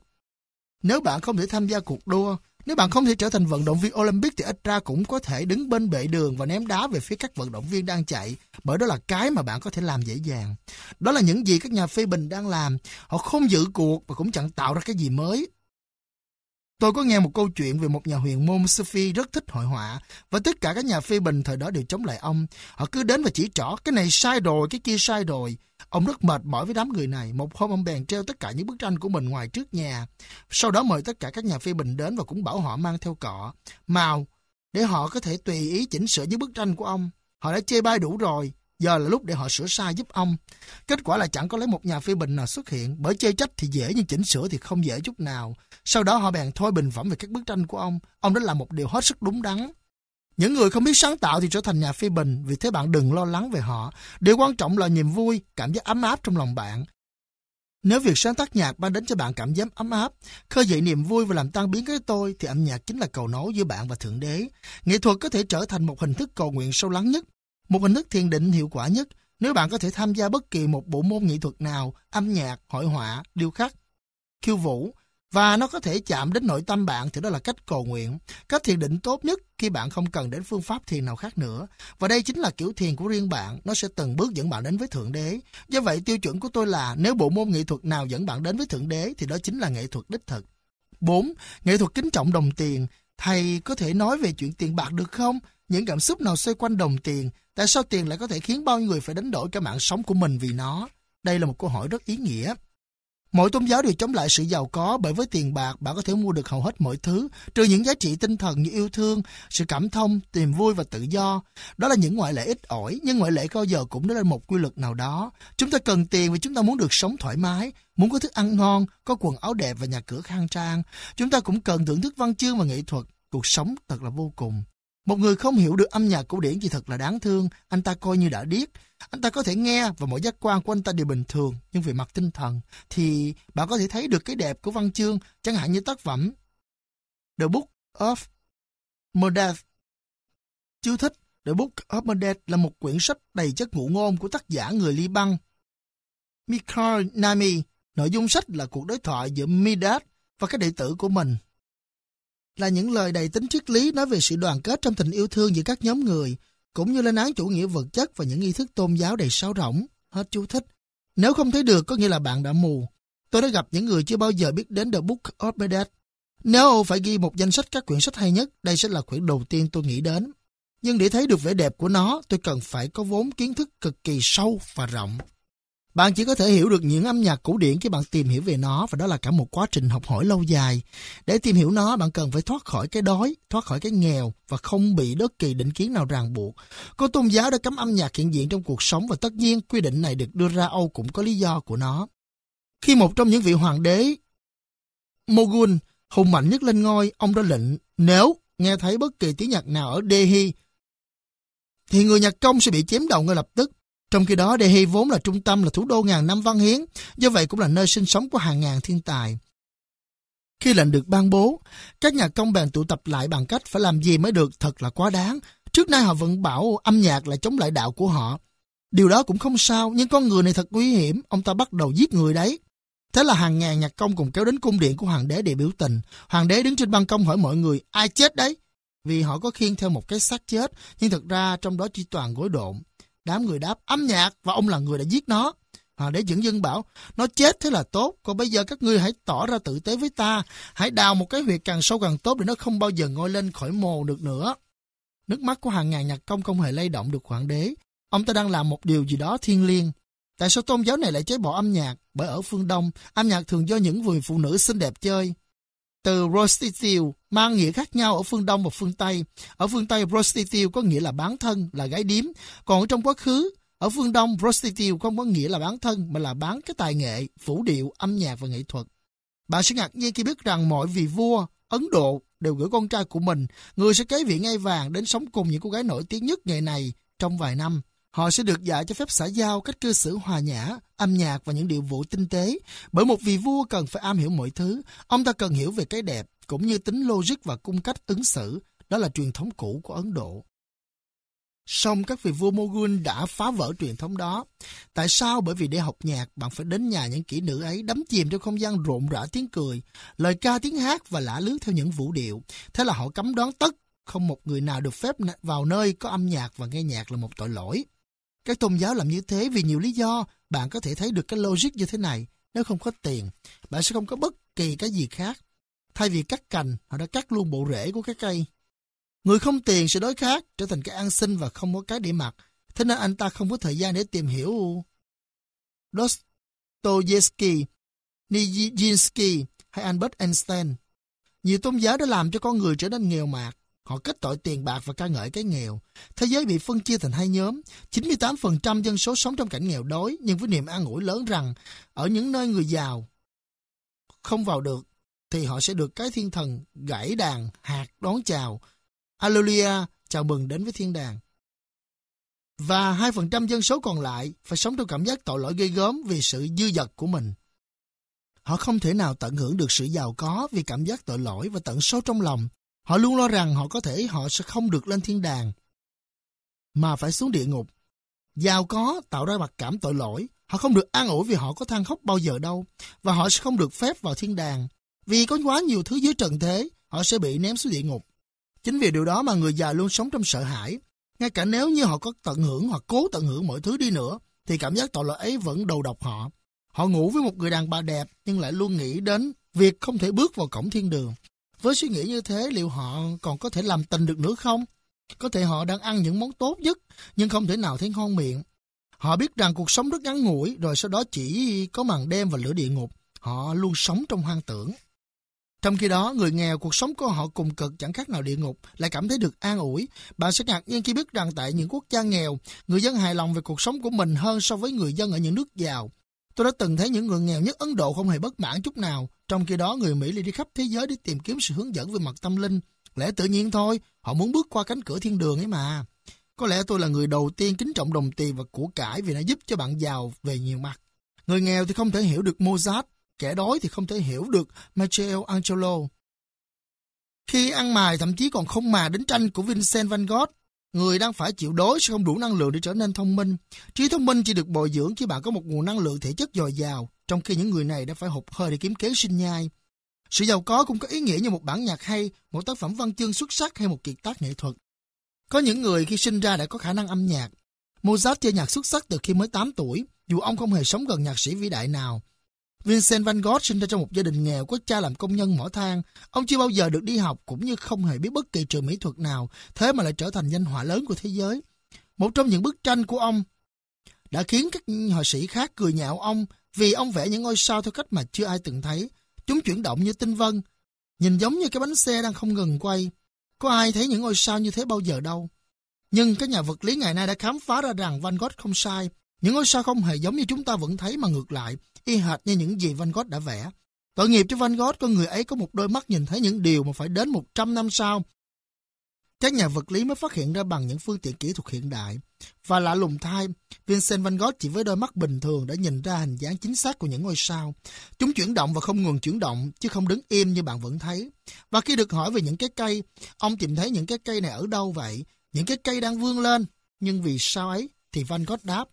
Nếu bạn không thể tham gia cuộc đua, nếu bạn không thể trở thành vận động viên Olympic thì ít ra cũng có thể đứng bên bệ đường và ném đá về phía các vận động viên đang chạy, bởi đó là cái mà bạn có thể làm dễ dàng. Đó là những gì các nhà phê bình đang làm. Họ không giữ cuộc và cũng chẳng tạo ra cái gì mới. Tôi có nghe một câu chuyện về một nhà huyền môn Sufi rất thích hội họa, và tất cả các nhà phê bình thời đó đều chống lại ông. Họ cứ đến và chỉ trỏ cái này sai rồi, cái kia sai rồi. Ông rất mệt mỏi với đám người này. Một hôm ông bèn treo tất cả những bức tranh của mình ngoài trước nhà. Sau đó mời tất cả các nhà phê bình đến và cũng bảo họ mang theo cọ, màu, để họ có thể tùy ý chỉnh sửa những bức tranh của ông. Họ đã chê bai đủ rồi, giờ là lúc để họ sửa sai giúp ông. Kết quả là chẳng có lấy một nhà phê bình nào xuất hiện, bởi chê trách thì dễ nhưng chỉnh sửa thì không dễ chút nào. Sau đó họ bèn thôi bình phẩm về các bức tranh của ông. Ông đã làm một điều hết sức đúng đắn. Những người không biết sáng tạo thì trở thành nhà phê bình, vì thế bạn đừng lo lắng về họ. Điều quan trọng là niềm vui, cảm giác ấm áp trong lòng bạn. Nếu việc sáng tác nhạc mang đến cho bạn cảm giác ấm áp, khơi dậy niềm vui và làm tan biến cái tôi, thì âm nhạc chính là cầu nối giữa bạn và Thượng Đế. Nghệ thuật có thể trở thành một hình thức cầu nguyện sâu lắng nhất, một hình thức thiền định hiệu quả nhất. Nếu bạn có thể tham gia bất kỳ một bộ môn nghệ thuật nào, âm nhạc, hội họa, điêu khắc, khiêu vũ, và nó có thể chạm đến nội tâm bạn, thì đó là cách cầu nguyện, cách thiền định tốt nhất khi bạn không cần đến phương pháp thiền nào khác nữa. Và đây chính là kiểu thiền của riêng bạn, nó sẽ từng bước dẫn bạn đến với Thượng Đế. Do vậy tiêu chuẩn của tôi là nếu bộ môn nghệ thuật nào dẫn bạn đến với Thượng Đế thì đó chính là nghệ thuật đích thực. bốn. Nghệ thuật kính trọng đồng tiền. Thầy có thể nói về chuyện tiền bạc được không? Những cảm xúc nào xoay quanh đồng tiền? Tại sao tiền lại có thể khiến bao nhiêu người phải đánh đổi cả mạng sống của mình vì nó? Đây là một câu hỏi rất ý nghĩa. Mỗi tôn giáo đều chống lại sự giàu có, bởi với tiền bạc bạn có thể mua được hầu hết mọi thứ, trừ những giá trị tinh thần như yêu thương, sự cảm thông, niềm vui và tự do. Đó là những ngoại lệ ít ỏi, nhưng ngoại lệ bao giờ cũng nói lên một quy luật nào đó. Chúng ta cần tiền vì chúng ta muốn được sống thoải mái, muốn có thức ăn ngon, có quần áo đẹp và nhà cửa khang trang. Chúng ta cũng cần thưởng thức văn chương và nghệ thuật. Cuộc sống thật là vô cùng. Một người không hiểu được âm nhạc cổ điển thì thật là đáng thương, anh ta coi như đã điếc. Anh ta có thể nghe và mọi giác quan của anh ta đều bình thường, nhưng về mặt tinh thần thì bạn có thể thấy được cái đẹp của văn chương, chẳng hạn như tác phẩm The Book of Modern. Chú thích: The Book of Modern là một quyển sách đầy chất ngụ ngôn của tác giả người Liban Mikhail Nami. Nội dung sách là cuộc đối thoại giữa Midas và các đệ tử của mình, là những lời đầy tính triết lý nói về sự đoàn kết trong tình yêu thương giữa các nhóm người. cũng như lên án chủ nghĩa vật chất và những nghi thức tôn giáo đầy sáo rỗng. Hết chú thích. Nếu không thấy được có nghĩa là bạn đã mù. Tôi đã gặp những người chưa bao giờ biết đến The Book of Medad. Nếu phải ghi một danh sách các quyển sách hay nhất, đây sẽ là quyển đầu tiên tôi nghĩ đến. Nhưng để thấy được vẻ đẹp của nó, tôi cần phải có vốn kiến thức cực kỳ sâu và rộng. Bạn chỉ có thể hiểu được những âm nhạc cổ điển khi bạn tìm hiểu về nó, và đó là cả một quá trình học hỏi lâu dài. Để tìm hiểu nó, bạn cần phải thoát khỏi cái đói, thoát khỏi cái nghèo và không bị bất kỳ định kiến nào ràng buộc. Có tôn giáo đã cấm âm nhạc hiện diện trong cuộc sống, và tất nhiên quy định này được đưa ra Âu cũng có lý do của nó. Khi một trong những vị hoàng đế Moghul hùng mạnh nhất lên ngôi, ông ra lệnh nếu nghe thấy bất kỳ tiếng nhạc nào ở Delhi thì người nhạc công sẽ bị chém đầu ngay lập tức. Trong khi đó, Delhi vốn là trung tâm, là thủ đô ngàn năm văn hiến, do vậy cũng là nơi sinh sống của hàng ngàn thiên tài. Khi lệnh được ban bố, các nhạc công bèn tụ tập lại bằng cách phải làm gì mới được thật là quá đáng. Trước nay họ vẫn bảo âm nhạc là chống lại đạo của họ. Điều đó cũng không sao, nhưng con người này thật nguy hiểm, ông ta bắt đầu giết người đấy. Thế là hàng ngàn nhạc công cùng kéo đến cung điện của hoàng đế để biểu tình. Hoàng đế đứng trên ban công hỏi mọi người, ai chết đấy? Vì họ có khiêng theo một cái xác chết, nhưng thật ra trong đó chỉ toàn gối độn. Đám người đáp, âm nhạc, và ông là người đã giết nó. Hoàng đế dửng dưng bảo, nó chết thế là tốt, còn bây giờ các ngươi hãy tỏ ra tử tế với ta, hãy đào một cái huyệt càng sâu càng tốt để nó không bao giờ ngoi lên khỏi mồ được nữa. Nước mắt của hàng ngàn nhạc công không hề lay động được hoàng đế. Ông ta đang làm một điều gì đó thiêng liêng. Tại sao tôn giáo này lại chế bỏ âm nhạc? Bởi ở phương Đông, âm nhạc thường do những người phụ nữ xinh đẹp chơi. Từ prostitute mang nghĩa khác nhau ở phương Đông và phương Tây. Ở phương Tây, prostitute có nghĩa là bán thân, là gái điếm. Còn ở trong quá khứ, ở phương Đông, prostitute không có nghĩa là bán thân, mà là bán cái tài nghệ, vũ điệu, âm nhạc và nghệ thuật. Bạn sẽ ngạc nhiên khi biết rằng mọi vị vua Ấn Độ đều gửi con trai của mình, người sẽ kế vị ngai vàng, đến sống cùng những cô gái nổi tiếng nhất ngày này trong vài năm. Họ sẽ được dạy cho phép xã giao, cách cư xử hòa nhã, âm nhạc và những điệu vụ tinh tế. Bởi một vị vua cần phải am hiểu mọi thứ. Ông ta cần hiểu về cái đẹp, cũng như tính logic và cung cách ứng xử. Đó là truyền thống cũ của Ấn Độ. Song các vị vua Moghul đã phá vỡ truyền thống đó. Tại sao? Bởi vì để học nhạc, bạn phải đến nhà những kỹ nữ ấy, đắm chìm trong không gian rộn rã tiếng cười, lời ca tiếng hát và lả lướt theo những vũ điệu. Thế là họ cấm đoán tất, không một người nào được phép vào nơi có âm nhạc, và nghe nhạc là một tội lỗi. Các tôn giáo làm như thế vì nhiều lý do. Bạn có thể thấy được cái logic như thế này. Nếu không có tiền, bạn sẽ không có bất kỳ cái gì khác. Thay vì cắt cành, họ đã cắt luôn bộ rễ của cái cây. Người không tiền sẽ đói khát, trở thành cái ăn xin và không có cái để mặc. Thế nên anh ta không có thời gian để tìm hiểu Dostoevsky, Nijinsky hay Albert Einstein. Nhiều tôn giáo đã làm cho con người trở nên nghèo mạt. Họ kết tội tiền bạc và ca ngợi cái nghèo. Thế giới bị phân chia thành hai nhóm. chín mươi tám phần trăm dân số sống trong cảnh nghèo đói, nhưng với niềm an ủi lớn rằng ở những nơi người giàu không vào được thì họ sẽ được cái thiên thần gãy đàn hạt đón chào. Alleluia, chào mừng đến với thiên đàng. Và hai phần trăm dân số còn lại phải sống trong cảm giác tội lỗi ghê gớm vì sự dư dật của mình. Họ không thể nào tận hưởng được sự giàu có vì cảm giác tội lỗi, và tận sâu trong lòng họ luôn lo rằng họ có thể họ sẽ không được lên thiên đàng mà phải xuống địa ngục. Giàu có tạo ra mặc cảm tội lỗi. Họ không được an ủi vì họ có than khóc bao giờ đâu, và họ sẽ không được phép vào thiên đàng. Vì có quá nhiều thứ dưới trần thế, họ sẽ bị ném xuống địa ngục. Chính vì điều đó mà người giàu luôn sống trong sợ hãi. Ngay cả nếu như họ có tận hưởng hoặc cố tận hưởng mọi thứ đi nữa, thì cảm giác tội lỗi ấy vẫn đầu độc họ. Họ ngủ với một người đàn bà đẹp, nhưng lại luôn nghĩ đến việc không thể bước vào cổng thiên đường. Với suy nghĩ như thế, liệu họ còn có thể làm tình được nữa không? Có thể họ đang ăn những món tốt nhất, nhưng không thể nào thấy ngon miệng. Họ biết rằng cuộc sống rất ngắn ngủi, rồi sau đó chỉ có màn đêm và lửa địa ngục. Họ luôn sống trong hoang tưởng. Trong khi đó, người nghèo, cuộc sống của họ cùng cực chẳng khác nào địa ngục, lại cảm thấy được an ủi. Bạn sẽ ngạc nhiên khi biết rằng tại những quốc gia nghèo, người dân hài lòng về cuộc sống của mình hơn so với người dân ở những nước giàu. Tôi đã từng thấy những người nghèo nhất Ấn Độ không hề bất mãn chút nào. Trong khi đó, người Mỹ lại đi khắp thế giới để tìm kiếm sự hướng dẫn về mặt tâm linh. Lẽ tự nhiên thôi, họ muốn bước qua cánh cửa thiên đường ấy mà. Có lẽ tôi là người đầu tiên kính trọng đồng tiền và của cải vì nó giúp cho bạn giàu về nhiều mặt. Người nghèo thì không thể hiểu được Mozart, kẻ đói thì không thể hiểu được Michelangelo. Khi ăn mài thậm chí còn không mà đến tranh của Vincent van Gogh, người đang phải chịu đói sẽ không đủ năng lượng để trở nên thông minh. Trí thông minh chỉ được bồi dưỡng khi bạn có một nguồn năng lượng thể chất dồi dào, trong khi những người này đã phải hụt hơi để kiếm kế sinh nhai. Sự giàu có cũng có ý nghĩa như một bản nhạc hay, một tác phẩm văn chương xuất sắc hay một kiệt tác nghệ thuật. Có những người khi sinh ra đã có khả năng âm nhạc. Mozart chơi nhạc xuất sắc từ khi mới tám tuổi, dù ông không hề sống gần nhạc sĩ vĩ đại nào. Vincent van Gogh sinh ra trong một gia đình nghèo, có cha làm công nhân mỏ than. Ông chưa bao giờ được đi học cũng như không hề biết bất kỳ trường mỹ thuật nào, thế mà lại trở thành danh họa lớn của thế giới. Một trong những bức tranh của ông đã khiến các họa sĩ khác cười nhạo ông vì ông vẽ những ngôi sao theo cách mà chưa ai từng thấy. Chúng chuyển động như tinh vân, nhìn giống như cái bánh xe đang không ngừng quay. Có ai thấy những ngôi sao như thế bao giờ đâu. Nhưng các nhà vật lý ngày nay đã khám phá ra rằng Van Gogh không sai. Những ngôi sao không hề giống như chúng ta vẫn thấy mà ngược lại, y hệt như những gì Van Gogh đã vẽ. Tội nghiệp cho Van Gogh, con người ấy có một đôi mắt nhìn thấy những điều mà phải đến một trăm năm sau các nhà vật lý mới phát hiện ra bằng những phương tiện kỹ thuật hiện đại. Và lạ lùng thay, Vincent van Gogh chỉ với đôi mắt bình thường đã nhìn ra hình dáng chính xác của những ngôi sao. Chúng chuyển động và không ngừng chuyển động, chứ không đứng im như bạn vẫn thấy. Và khi được hỏi về những cái cây, ông tìm thấy những cái cây này ở đâu vậy? Những cái cây đang vươn lên. Nhưng vì sao ấy? Thì Van Gogh đáp,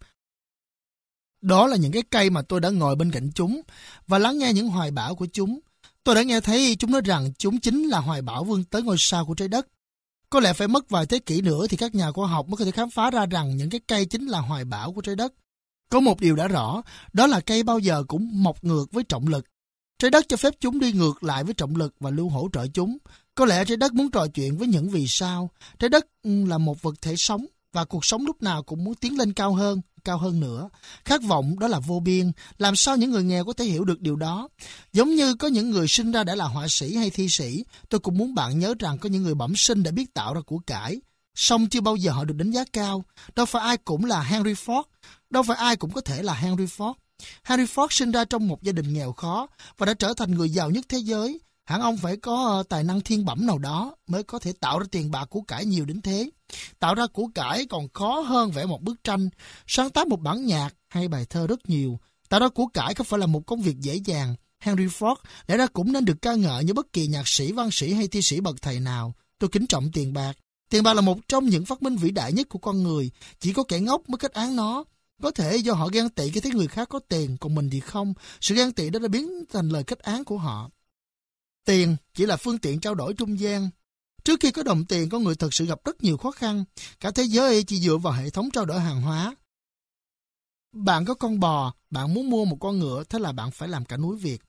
đó là những cái cây mà tôi đã ngồi bên cạnh chúng và lắng nghe những hoài bão của chúng. Tôi đã nghe thấy chúng nói rằng chúng chính là hoài bão vươn tới ngôi sao của trái đất. Có lẽ phải mất vài thế kỷ nữa thì các nhà khoa học mới có thể khám phá ra rằng những cái cây chính là hoài bão của trái đất. Có một điều đã rõ, đó là cây bao giờ cũng mọc ngược với trọng lực. Trái đất cho phép chúng đi ngược lại với trọng lực và luôn hỗ trợ chúng. Có lẽ trái đất muốn trò chuyện với những vì sao. Trái đất là một vật thể sống và cuộc sống lúc nào cũng muốn tiến lên cao hơn, cao hơn nữa. Khát vọng đó là vô biên. Làm sao những người nghèo có thể hiểu được điều đó? Giống như có những người sinh ra đã là họa sĩ hay thi sĩ, tôi cũng muốn bạn nhớ rằng có những người bẩm sinh đã biết tạo ra của cải, song chưa bao giờ họ được đánh giá cao. Đâu phải ai cũng là Henry Ford. Đâu phải ai cũng có thể là Henry Ford. Henry Ford sinh ra trong một gia đình nghèo khó và đã trở thành người giàu nhất thế giới. Hẳn ông phải có tài năng thiên bẩm nào đó mới có thể tạo ra tiền bạc của cải nhiều đến thế. Tạo ra của cải còn khó hơn vẽ một bức tranh, sáng tác một bản nhạc hay bài thơ rất nhiều. Tạo ra của cải không phải là một công việc dễ dàng. Henry Ford lẽ ra cũng nên được ca ngợi như bất kỳ nhạc sĩ, văn sĩ hay thi sĩ bậc thầy nào. Tôi kính trọng tiền bạc. Tiền bạc là một trong những phát minh vĩ đại nhất của con người. Chỉ có kẻ ngốc mới kết án nó. Có thể do họ ghen tị khi thấy người khác có tiền, còn mình thì không. Sự ghen tị đó đã biến thành lời kết án của họ. Tiền chỉ là phương tiện trao đổi trung gian. Trước khi có đồng tiền, con người thật sự gặp rất nhiều khó khăn. Cả thế giới chỉ dựa vào hệ thống trao đổi hàng hóa. Bạn có con bò, bạn muốn mua một con ngựa, thế là bạn phải làm cả núi việc.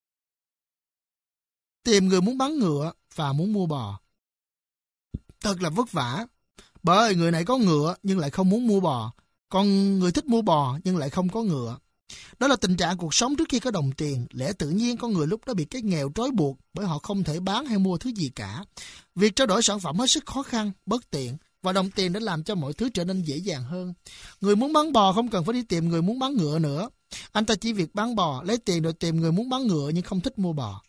Tìm người muốn bán ngựa và muốn mua bò. Thật là vất vả. Bởi người này có ngựa nhưng lại không muốn mua bò. Còn người thích mua bò nhưng lại không có ngựa. Đó là tình trạng cuộc sống trước khi có đồng tiền. Lẽ tự nhiên con người lúc đó bị cái nghèo trói buộc bởi họ không thể bán hay mua thứ gì cả. Việc trao đổi sản phẩm hết sức khó khăn, bất tiện và đồng tiền đã làm cho mọi thứ trở nên dễ dàng hơn. Người muốn bán bò không cần phải đi tìm người muốn bán ngựa nữa. Anh ta chỉ việc bán bò, lấy tiền rồi tìm người muốn bán ngựa nhưng không thích mua bò.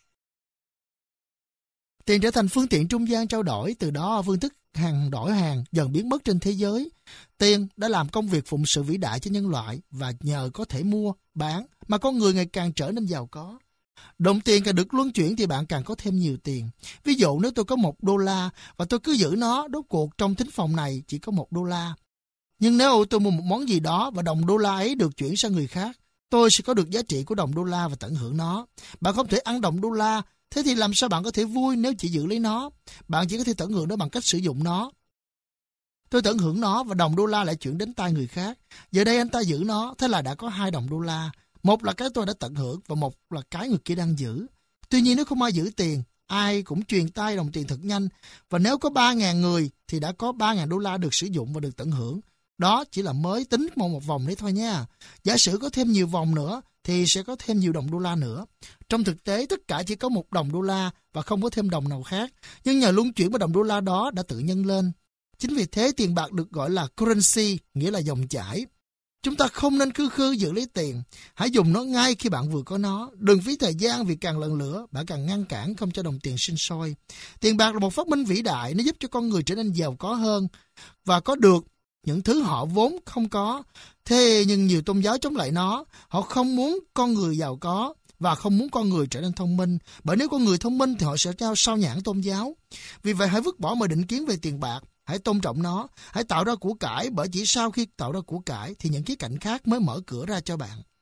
Tiền trở thành phương tiện trung gian trao đổi, từ đó phương thức hàng đổi hàng dần biến mất trên thế giới. Tiền đã làm công việc phụng sự vĩ đại cho nhân loại và nhờ có thể mua, bán mà con người ngày càng trở nên giàu có. Đồng tiền càng được luân chuyển thì bạn càng có thêm nhiều tiền. Ví dụ nếu tôi có một đô la và tôi cứ giữ nó, rốt cuộc trong thính phòng này chỉ có một đô la. Nhưng nếu tôi mua một món gì đó và đồng đô la ấy được chuyển sang người khác, tôi sẽ có được giá trị của đồng đô la và tận hưởng nó. Bạn không thể ăn đồng đô la, thế thì làm sao bạn có thể vui nếu chỉ giữ lấy nó? Bạn chỉ có thể tận hưởng nó bằng cách sử dụng nó. Tôi tận hưởng nó và đồng đô la lại chuyển đến tay người khác. Giờ đây anh ta giữ nó, thế là đã có hai đồng đô la. Một là cái tôi đã tận hưởng và một là cái người kia đang giữ. Tuy nhiên nếu không ai giữ tiền, ai cũng truyền tay đồng tiền thật nhanh. Và nếu có ba nghìn người thì đã có ba nghìn đô la được sử dụng và được tận hưởng. Đó chỉ là mới tính một, một vòng đấy thôi nha. Giả sử có thêm nhiều vòng nữa thì sẽ có thêm nhiều đồng đô la nữa. Trong thực tế tất cả chỉ có một đồng đô la và không có thêm đồng nào khác. Nhưng nhờ luân chuyển của đồng đô la đó đã tự nhân lên. Chính vì thế tiền bạc được gọi là currency, nghĩa là dòng chảy. Chúng ta không nên khư khư giữ lấy tiền. Hãy dùng nó ngay khi bạn vừa có nó. Đừng phí thời gian vì càng lần lnữa bạn càng ngăn cản không cho đồng tiền sinh sôi. Tiền bạc là một phát minh vĩ đại, nó giúp cho con người trở nên giàu có hơn và có được những thứ họ vốn không có. Thế nhưng nhiều tôn giáo chống lại nó. Họ không muốn con người giàu có và không muốn con người trở nên thông minh. Bởi nếu con người thông minh thì họ sẽ trao sao nhãn tôn giáo. Vì vậy hãy vứt bỏ mọi định kiến về tiền bạc. Hãy tôn trọng nó. Hãy tạo ra của cải, bởi chỉ sau khi tạo ra của cải thì những khía cạnh khác mới mở cửa ra cho bạn.